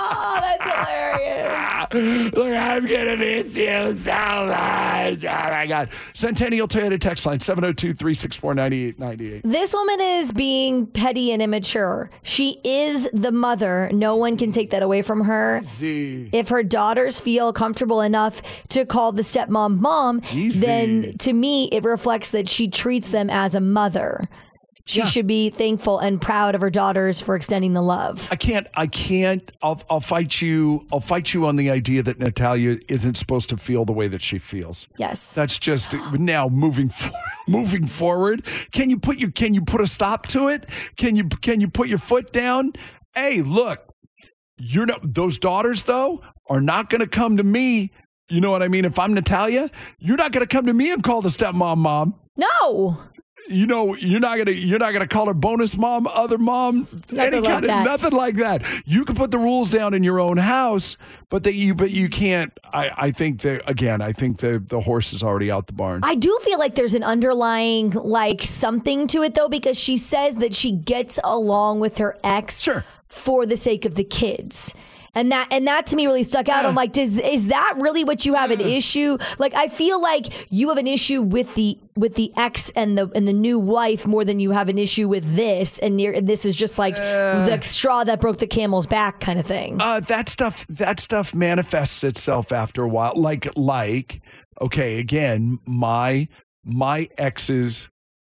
Oh, that's hilarious. Look, I'm going to miss you so much. Oh, my God. Centennial Toyota text line seven oh two, three six four, nine eight nine eight. This woman is being petty and immature. She is the mother. No one can take that away from her. Easy. If her daughters feel comfortable enough to call the stepmom mom, Easy. then to me, it reflects that she treats them as a mother. She Yeah. should be thankful and proud of her daughters for extending the love. I can't, I can't, I'll, I'll fight you, I'll fight you on the idea that Natalia isn't supposed to feel the way that she feels. Yes. That's just now moving for, moving forward. Can you put your, can you put a stop to it? Can you, can you put your foot down? Hey, look, you're not, those daughters though are not going to come to me. You know what I mean? If I'm Natalia, you're not going to come to me and call the stepmom mom. No. You know, you're not gonna you're not gonna call her bonus mom, other mom, Nothing any like kind of that. nothing like that. You can put the rules down in your own house, but that you but you can't. I, I think that again, I think the the horse is already out the barn. I do feel like there's an underlying like something to it though, because she says that she gets along with her ex Sure. for the sake of the kids. And that and that to me really stuck out. I'm like, does is that really what you have an issue? Like, I feel like you have an issue with the with the ex and the and the new wife more than you have an issue with this. And you're, this is just like the straw that broke the camel's back kind of thing. Uh, that stuff that stuff manifests itself after a while. Like like okay, again, my my ex's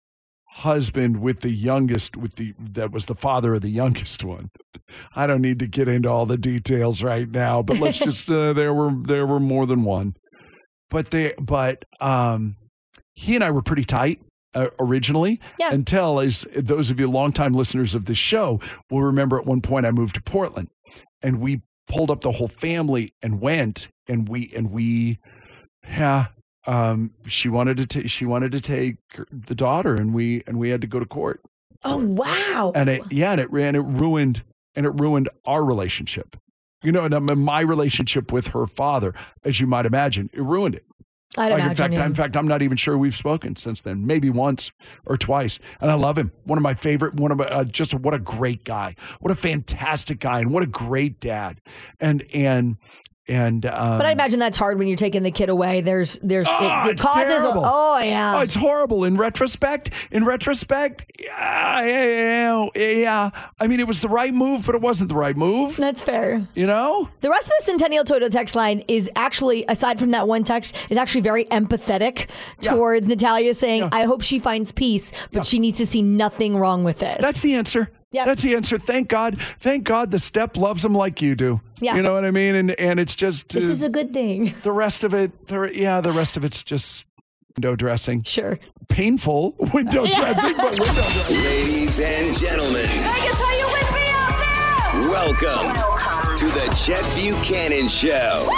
husband with the youngest with the that was the father of the youngest one. I don't need to get into all the details right now, but let's just uh, there were there were more than one. But they but um he and I were pretty tight uh, originally Yeah. until, as those of you longtime listeners of this show will remember, at one point I moved to Portland and we pulled up the whole family and went and we and we yeah um she wanted to ta- she wanted to take the daughter and we and we had to go to court. Oh wow. And it yeah and it and it ruined and it ruined our relationship. You know, and um, my relationship with her father, as you might imagine, it ruined it. I'd Like, in imagine, fact, yeah. in fact, I'm not even sure we've spoken since then. Maybe once or twice. And I love him. One of my favorite. One of my, uh, just what a great guy. What a fantastic guy, and what a great dad. And and and. Um, But I imagine that's hard when you're taking the kid away. There's, there's, Oh, it, it it's causes. A, terrible. oh yeah. Oh, it's horrible. In retrospect, in retrospect, yeah, yeah, yeah, yeah. I mean, it was the right move, but it wasn't the right move. That's fair. You know? The rest of the Centennial Toyota text line is actually, aside from that one text, is actually very empathetic Yeah. towards Natalia, saying, Yeah. I hope she finds peace, but she needs to see nothing wrong with this. That's the answer. Yep. That's the answer. Thank God. Thank God the step loves him like you do. Yeah. You know what I mean? And and it's just This uh, is a good thing. the rest of it. The, yeah, the rest of it's just window dressing. Sure. Painful window dressing, but window dressing. Ladies and gentlemen, Vegas, are you with me out there? welcome to the Chet Buchanan Show.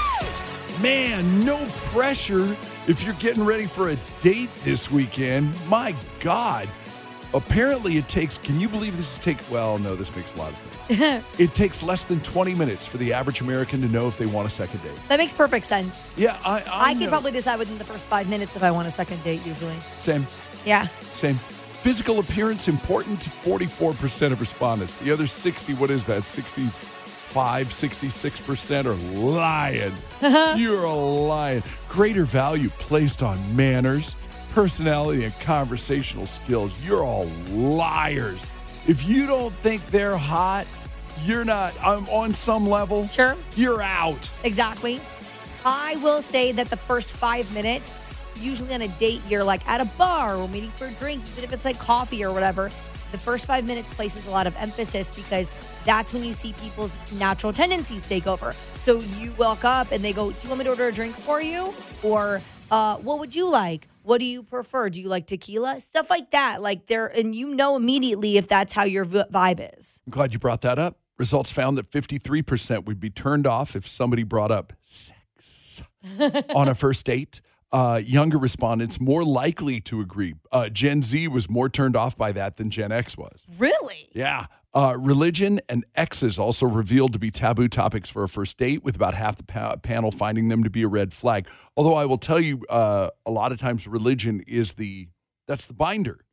Man, no pressure if you're getting ready for a date this weekend. My God. Apparently it takes, can you believe this is take, well, no, this makes a lot of sense. It takes less than twenty minutes for the average American to know if they want a second date. That makes perfect sense. Yeah, I I, I, know. can probably decide within the first five minutes if I want a second date, usually. Same, Yeah. same. Physical appearance important to forty-four percent of respondents. The other sixty, what is that? sixty-five, sixty-six percent are lying. You're a lion. Greater value placed on manners, personality, and conversational skills. You're all liars. If you don't think they're hot, you're not um, on some level. Sure. You're out. Exactly. I will say that the first five minutes, usually on a date, you're like at a bar or meeting for a drink, even if it's like coffee or whatever. The first five minutes places a lot of emphasis because that's when you see people's natural tendencies take over. So you walk up and they go, do you want me to order a drink for you? Or uh, what would you like? What do you prefer? Do you like tequila? Stuff like that. Like there, and you know immediately if that's how your v- vibe is. I'm glad you brought that up. Results found that fifty-three percent would be turned off if somebody brought up sex on a first date. Uh, younger respondents more likely to agree. Uh, Gen Z was more turned off by that than Gen X was. Really? Yeah. Uh, religion and exes also revealed to be taboo topics for a first date, with about half the pa- panel finding them to be a red flag. Although I will tell you, uh, a lot of times religion is the, that's the binder.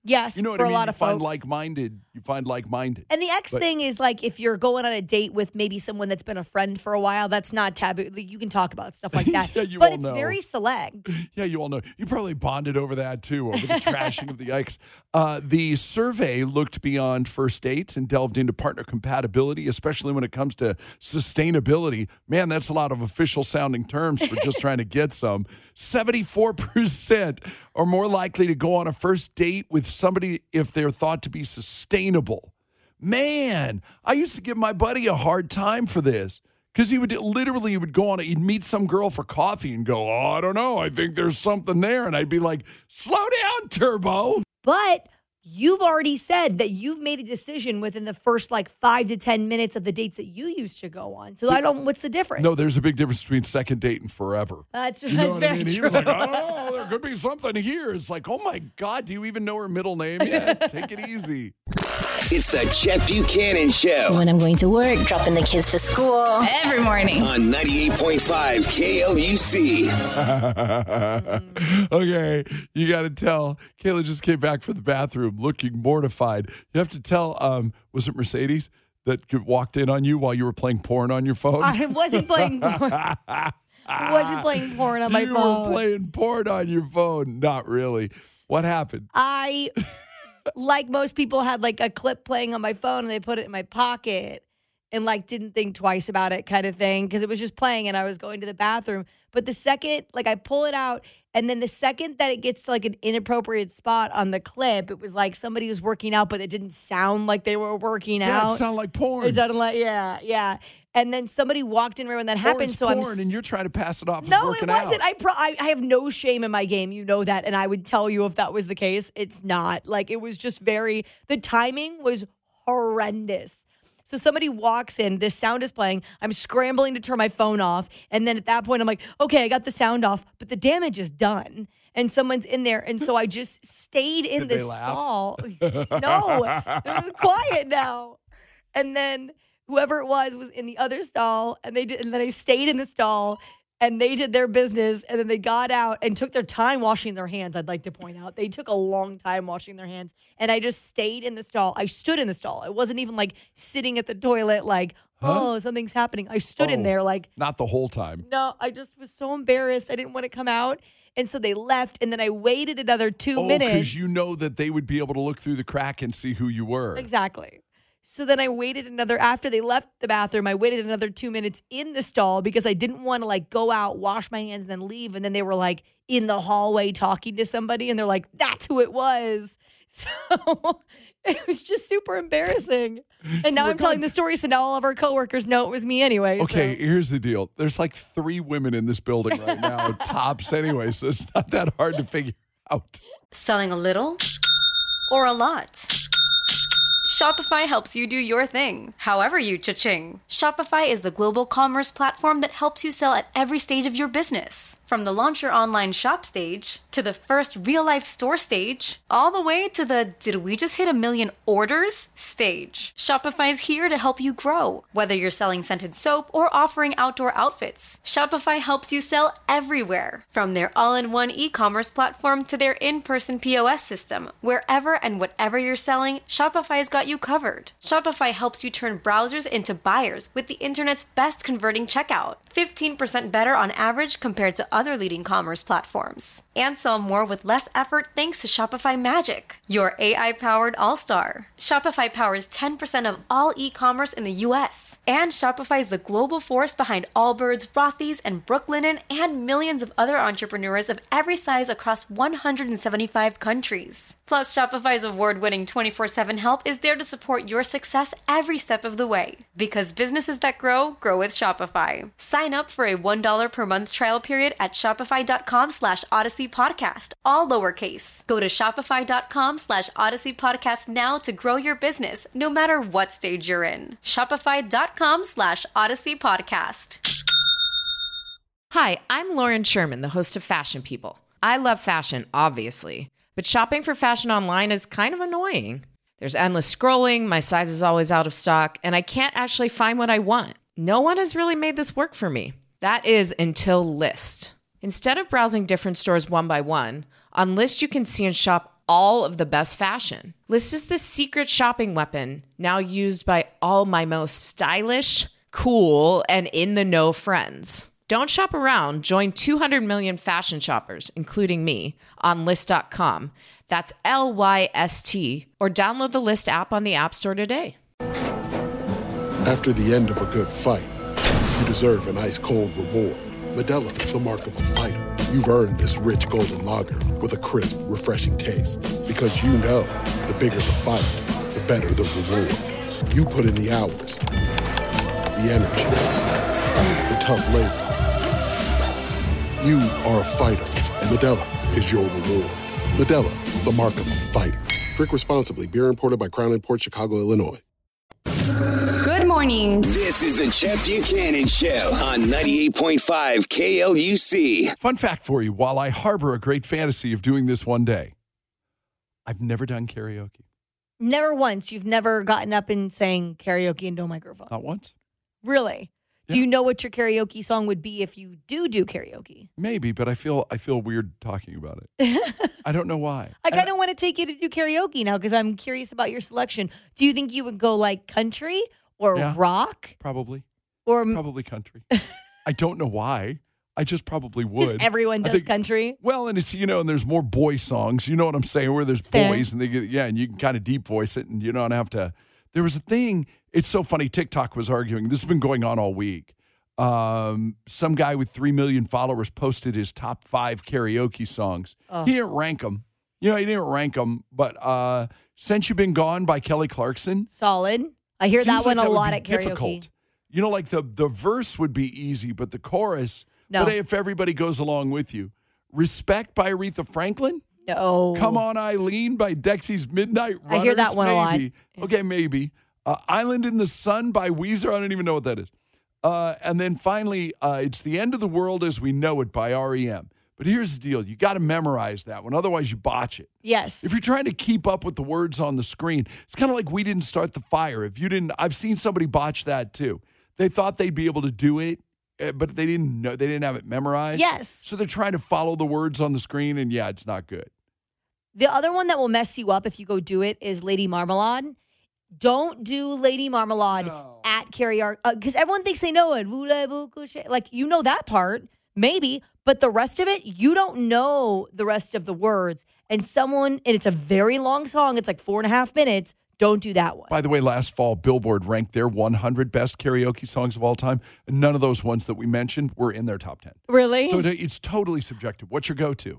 Yes, You know what for I mean? a lot you of find folks. like-minded. You find like-minded. And the X But- thing is like if you're going on a date with maybe someone that's been a friend for a while, that's not taboo. Like, you can talk about stuff like that. Yeah, you but all it's know. very select. Yeah, you all know. You probably bonded over that too, over the trashing of the X. Uh, the survey looked beyond first dates and delved into partner compatibility, especially when it comes to sustainability. Man, that's a lot of official sounding terms for just trying to get some. seventy-four percent are more likely to go on a first date with somebody if they're thought to be sustainable. Man, I used to give my buddy a hard time for this. Because he would literally he would go on, he'd meet some girl for coffee and go, oh, I don't know, I think there's something there. And I'd be like, slow down, Turbo. But you've already said that you've made a decision within the first like five to ten minutes of the dates that you used to go on. So I don't, what's the difference? No, there's a big difference between second date and forever. That's, You know that's what I very mean? true. He was like, I don't know, there could be something here. It's like, oh my God, do you even know her middle name yet? Take it easy. It's the Chet Buchanan Show When I'm going to work, dropping the kids to school. Every morning. on ninety-eight point five K L U C. Okay, you got to tell. Kayla just came back from the bathroom looking mortified. You have to tell, um, was it Mercedes that walked in on you while you were playing porn on your phone? I wasn't playing porn. I wasn't playing porn on my you phone. were playing porn on your phone. Not really. What happened? I, like most people, had like a clip playing on my phone and they put it in my pocket and like didn't think twice about it kind of thing because it was just playing and I was going to the bathroom. But the second, like I pull it out and then the second that it gets to like an inappropriate spot on the clip, it was like somebody was working out, but it didn't sound like they were working Yeah, out. it sounded like porn. It sounded like, yeah, yeah. And then somebody walked in right when that Or happened. it's So I'm porn, and you're trying to pass it off as no, working it wasn't. out. I, pro- I I have no shame in my game. You know that. And I would tell you if that was the case. It's not. Like, it was just very, the timing was horrendous. So somebody walks in, this sound is playing. I'm scrambling to turn my phone off. And then at that point, I'm like, okay, I got the sound off, but the damage is done. And someone's in there. And so I just stayed in Did this they laugh? stall. No, they're quiet now. And then whoever it was was in the other stall, and they did, and then I stayed in the stall, and they did their business, and then they got out and took their time washing their hands. I'd like to point out they took a long time washing their hands, and I just stayed in the stall. I stood in the stall. It wasn't even like sitting at the toilet, like Huh? oh something's happening. I stood in Oh, there, like Not the whole time. no. I just was so embarrassed. I didn't want to come out, and so they left, and then I waited another two Oh, minutes. because you know that they would be able to look through the crack and see who you were. Exactly. So then I waited another, after they left the bathroom, I waited another two minutes in the stall because I didn't want to like go out, wash my hands, and then leave. And then they were like in the hallway talking to somebody and they're like, that's who it was. So it was just super embarrassing. And now were I'm telling gone. the story. So now all of our coworkers know it was me anyway. Okay, so. here's the deal. There's like three women in this building right now, tops anyway, so it's not that hard to figure out. Selling a little or a lot? Shopify helps you do your thing, however you cha-ching. Shopify is the global commerce platform that helps you sell at every stage of your business. From the launch your online shop stage, to the first real-life store stage, all the way to the did we just hit a million orders stage. Shopify's here to help you grow. Whether you're selling scented soap or offering outdoor outfits, Shopify helps you sell everywhere. From their all-in-one e-commerce platform to their in-person P O S system, wherever and whatever you're selling, Shopify's got you covered. Shopify helps you turn browsers into buyers with the internet's best converting checkout. fifteen percent better on average compared to other leading commerce platforms. And sell more with less effort thanks to Shopify Magic, your A I-powered all-star. Shopify powers ten percent of all e-commerce in the U S. And Shopify is the global force behind Allbirds, Rothy's, and Brooklinen, and millions of other entrepreneurs of every size across one hundred seventy-five countries. Plus, Shopify's award-winning twenty-four seven help is there to support your success every step of the way. Because businesses that grow, grow with Shopify. Sign up for a one dollar per month trial period at shopify.com slash odyssey podcast, all lowercase. Go to shopify.com slash odyssey podcast now to grow your business, no matter what stage you're in. Shopify.com slash odyssey podcast. Hi, I'm Lauren Sherman, the host of Fashion People. I love fashion, obviously, but shopping for fashion online is kind of annoying. There's endless scrolling, my size is always out of stock, and I can't actually find what I want. No one has really made this work for me. That is until List. Instead of browsing different stores one by one, on List you can see and shop all of the best fashion. Lyst is the secret shopping weapon now used by all my most stylish, cool, and in-the-know friends. Don't shop around. Join two hundred million fashion shoppers, including me, on Lyst dot com. That's L Y S T. Or download the Lyst app on the App Store today. After the end of a good fight, you deserve an ice-cold reward. Modelo is the mark of a fighter. You've earned this rich golden lager with a crisp, refreshing taste. Because you know, the bigger the fight, the better the reward. You put in the hours, the energy, the tough labor. You are a fighter, and Modelo is your reward. Modelo, the mark of a fighter. Drink responsibly. Beer imported by Crown Imports, Chicago, Illinois. Good morning. This is the Chet Buchanan Show on ninety-eight point five K L U C. Fun fact for you, while I harbor a great fantasy of doing this one day, I've never done karaoke. Never once. You've never gotten up and sang karaoke into a microphone. Not once. Really? Do you know what your karaoke song would be if you do do karaoke? Maybe, but I feel I feel weird talking about it. I don't know why. I kind of want to take you to do karaoke now because I'm curious about your selection. Do you think you would go like country or Yeah. rock? Probably. Or Probably country. I don't know why. I just probably because would. everyone I does think- country. Well, and it's, you know, and there's more boy songs, you know what I'm saying, where there's fair. boys and they get, yeah, and you can kind of deep voice it and you don't have to. There was a thing, it's so funny, TikTok was arguing, this has been going on all week. Um, some guy with three million followers posted his top five karaoke songs. Oh. He didn't rank them. You know, he didn't rank them, but uh, Since You've Been Gone by Kelly Clarkson. Solid. I hear Seems that one like a would lot be at karaoke. difficult. You know, like the, the verse would be easy, but the chorus, No. but if everybody goes along with you. Respect by Aretha Franklin? No. Come On Eileen by Dexy's Midnight Runners? I hear that one a lot. Maybe. Okay, maybe. Uh, Island in the Sun by Weezer? I don't even know what that is. Uh, and then finally, uh, It's the End of the World as We Know It by R E M. But here's the deal. You got to memorize that one. Otherwise, you botch it. Yes. If you're trying to keep up with the words on the screen, it's kind of like We Didn't Start the Fire. If you didn't, I've seen somebody botch that too. They thought they'd be able to do it, uh, but they didn't know. They didn't have it memorized. Yes. So they're trying to follow the words on the screen, and yeah, it's not good. The other one that will mess you up if you go do it is Lady Marmalade. Don't do Lady Marmalade at karaoke because everyone thinks they know it. Voulez-vous coucher? Like, you know that part, maybe, but the rest of it, you don't know the rest of the words. And someone, and it's a very long song, it's like four and a half minutes. Don't do that one. By the way, last fall, Billboard ranked their one hundred best karaoke songs of all time. And none of those ones that we mentioned were in their top ten. Really? So it's totally subjective. What's your go-to?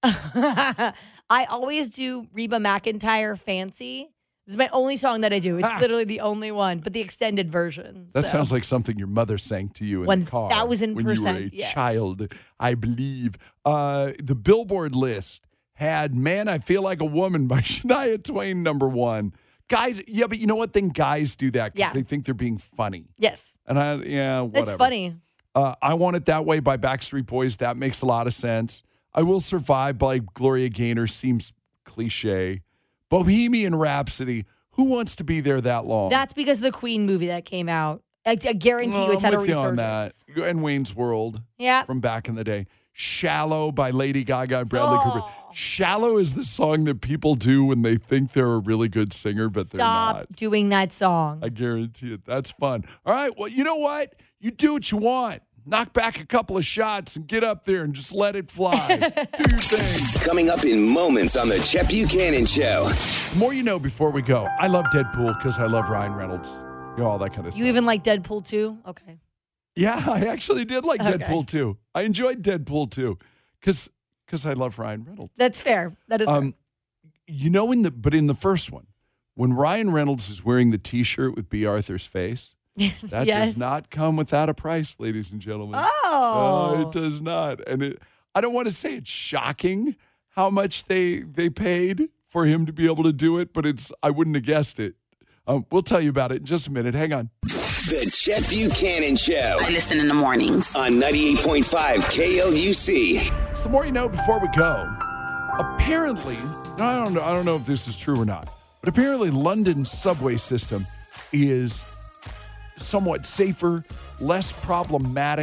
I always do Reba McEntire Fancy. This is my only song that I do. It's Ah. literally the only one, but the extended version. That so. sounds like something your mother sang to you in one the car thousand when you were a percent, yes. child, I believe. Uh, the Billboard list had Man, I Feel Like a Woman by Shania Twain, number one. Guys, yeah, but you know what? Then guys do that because Yeah. they think they're being funny. Yes. And I, yeah, whatever. That's funny. Uh, I Want It That Way by Backstreet Boys. That makes a lot of sense. I Will Survive by Gloria Gaynor seems cliche. Bohemian Rhapsody. Who wants to be there that long? That's because of the Queen movie that came out. I, I guarantee Well, you it's I'm had a with you on resurgence. that. And Wayne's World. Yeah. From back in the day. Shallow by Lady Gaga and Bradley Oh. Cooper. Shallow is the song that people do when they think they're a really good singer, but they're Stop not. doing that song. I guarantee it. That's fun. All right. Well, you know what? You do what you want. Knock back a couple of shots and get up there and just let it fly. Do your thing. Coming up in moments on the Chet Buchanan Show. The more you know before we go. I love Deadpool because I love Ryan Reynolds. You know, all that kind of stuff. You even like Deadpool too? Okay. Yeah, I actually did like Okay. Deadpool too. I enjoyed Deadpool too because because I love Ryan Reynolds. That's fair. That is Um, you know, in the but in the first one, when Ryan Reynolds is wearing the T-shirt with B. Arthur's face, that Yes. does not come without a price, ladies and gentlemen. Oh. Uh, it does not. And it, I don't want to say it's shocking how much they they paid for him to be able to do it, but it's I wouldn't have guessed it. Um, we'll tell you about it in just a minute. Hang on. The Chet Buchanan Show. I listen in the mornings. On ninety-eight point five K L U C. It's the more you know before we go. Apparently, I don't know, I don't know if this is true or not, but apparently London's subway system is somewhat safer, less problematic,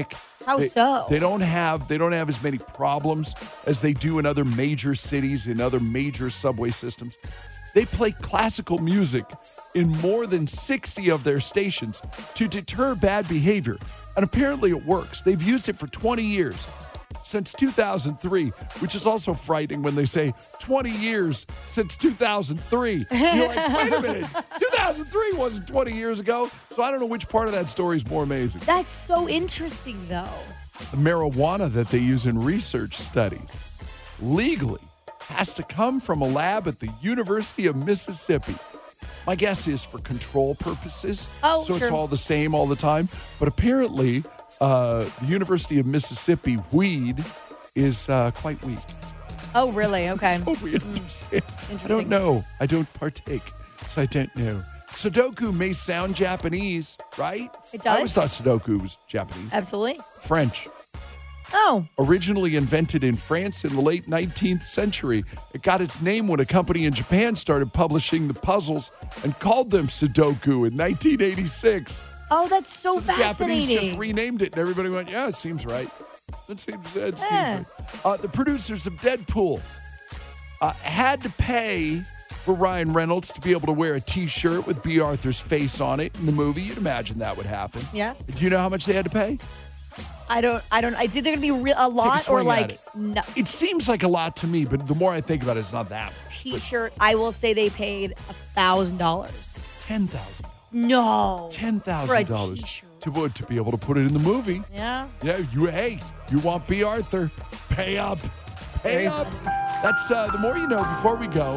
How they, so? They don't have they don't have as many problems as they do in other major cities, in other major subway systems. They play classical music in more than sixty of their stations to deter bad behavior. And apparently it works. They've used it for twenty years, since two thousand three, which is also frightening when they say twenty years since two thousand three. You're like, wait a minute, two thousand three wasn't twenty years ago. So I don't know which part of that story is more amazing. That's so interesting, though. The marijuana that they use in research studies legally has to come from a lab at the University of Mississippi. My guess is for control purposes. Oh, so sure. it's all the same all the time. But apparently, uh, the University of Mississippi weed is uh, quite weak. Oh, really? Okay. So we understand. Interesting. I don't know. I don't partake, so I don't know. Sudoku may sound Japanese, right? It I always does. thought Sudoku was Japanese. Absolutely. French. Oh. Originally invented in France in the late nineteenth century, it got its name when a company in Japan started publishing the puzzles and called them Sudoku in nineteen eighty-six. Oh, that's so, So the Japanese fascinating. just renamed it, and everybody went, yeah, it seems right. It seems, it seems Eh. right. Uh, the producers of Deadpool uh, had to pay for Ryan Reynolds to be able to wear a T-shirt with B. Arthur's face on it in the movie. You'd imagine that would happen. Yeah. Do you know how much they had to pay? I don't. I don't. It's either gonna be re- a lot or swing at like it. no. It seems like a lot to me, but the more I think about it, it's not that much. T-shirt. I will say they paid a thousand dollars. Ten thousand. No. Ten For a thousand dollars T-shirt. to to be able to put it in the movie. Yeah. Yeah. You hey, you want B. Arthur? Pay up. Pay Very up. That's uh, the more you know. Before we go.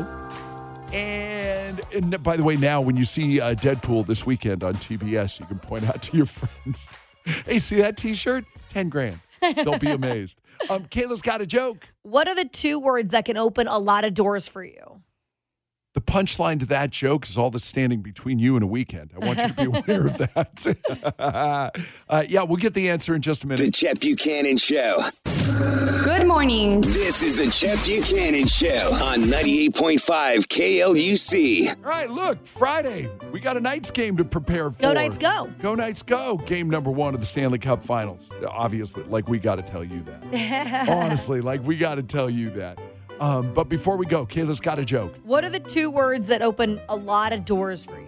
And, and by the way, now when you see uh, Deadpool this weekend on T B S, you can point out to your friends, hey, see that T-shirt? Ten grand. They'll be amazed. Um, Kayla's got a joke. What are the two words that can open a lot of doors for you? The punchline to that joke is all that's standing between you and a weekend. I want you to be aware of that. uh, yeah, we'll get the answer in just a minute. The Chet Buchanan Show. Good morning. This is the Chet Buchanan Show on ninety-eight point five K L U C. All right, look, Friday. We got a Knights game to prepare for. Go Knights, go. Go Knights, go. Game number one of the Stanley Cup Finals. Obviously, like we got to tell you that. Honestly, like we got to tell you that. Um, but before we go, Kayla's got a joke. What are the two words that open a lot of doors for you?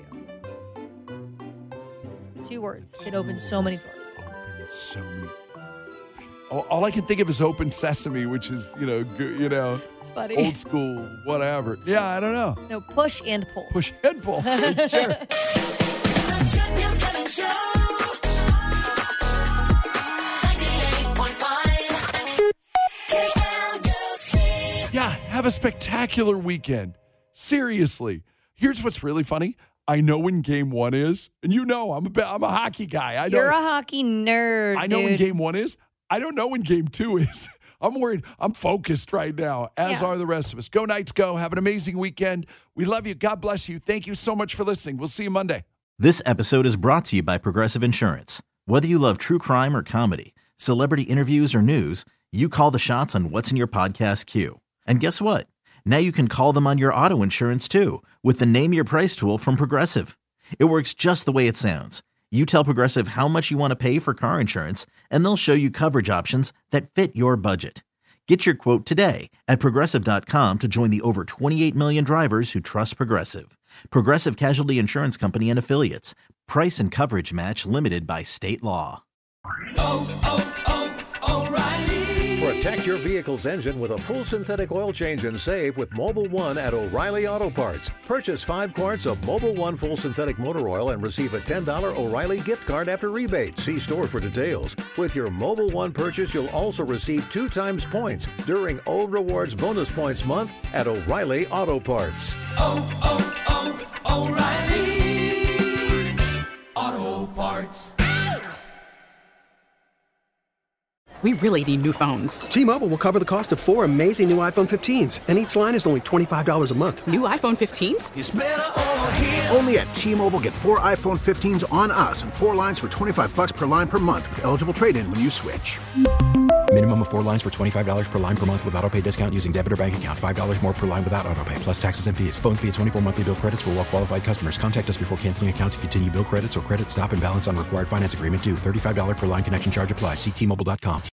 Two words. It opens so many doors. So many. All, all I can think of is Open Sesame, which is, you know, go, you know, It's funny. old school, whatever. Yeah, I don't know. No, push and pull. Push and pull. Sure. The Chet Buchanan Show. ninety-eight point five K L U C. Yeah, have a spectacular weekend. Seriously. Here's what's really funny. I know when game one is, and you know I'm a, ba- I'm a hockey guy. I know, You're a hockey nerd. I know when dude. game one is. I don't know when game two is. I'm worried. I'm focused right now, as Yeah. are the rest of us. Go Knights, go. Have an amazing weekend. We love you. God bless you. Thank you so much for listening. We'll see you Monday. This episode is brought to you by Progressive Insurance. Whether you love true crime or comedy, celebrity interviews or news, you call the shots on what's in your podcast queue. And guess what? Now you can call them on your auto insurance too with the Name Your Price tool from Progressive. It works just the way it sounds. You tell Progressive how much you want to pay for car insurance, and they'll show you coverage options that fit your budget. Get your quote today at Progressive dot com to join the over twenty-eight million drivers who trust Progressive. Progressive Casualty Insurance Company and Affiliates. Price and coverage match limited by state law. Protect your vehicle's engine with a full synthetic oil change and save with Mobile One at O'Reilly Auto Parts. Purchase five quarts of Mobile One full synthetic motor oil and receive a ten dollars O'Reilly gift card after rebate. See store for details. With your Mobile One purchase, you'll also receive two times points during O Rewards Bonus Points Month at O'Reilly Auto Parts. Oh, oh, oh, O'Reilly Auto Parts. We really need new phones. T-Mobile will cover the cost of four amazing new iPhone fifteens, and each line is only twenty-five dollars a month. New iPhone fifteens? It's better over here. Only at T-Mobile, get four iPhone fifteens on us and four lines for twenty-five bucks per line per month with eligible trade-in when you switch. Minimum of four lines for twenty-five dollars per line per month with autopay discount using debit or bank account. five dollars more per line without autopay, plus taxes and fees. Phone fee at twenty-four monthly bill credits for well-qualified customers. Contact us before canceling account to continue bill credits or credit stop and balance on required finance agreement due. thirty-five dollars per line connection charge applies. See T Mobile dot com.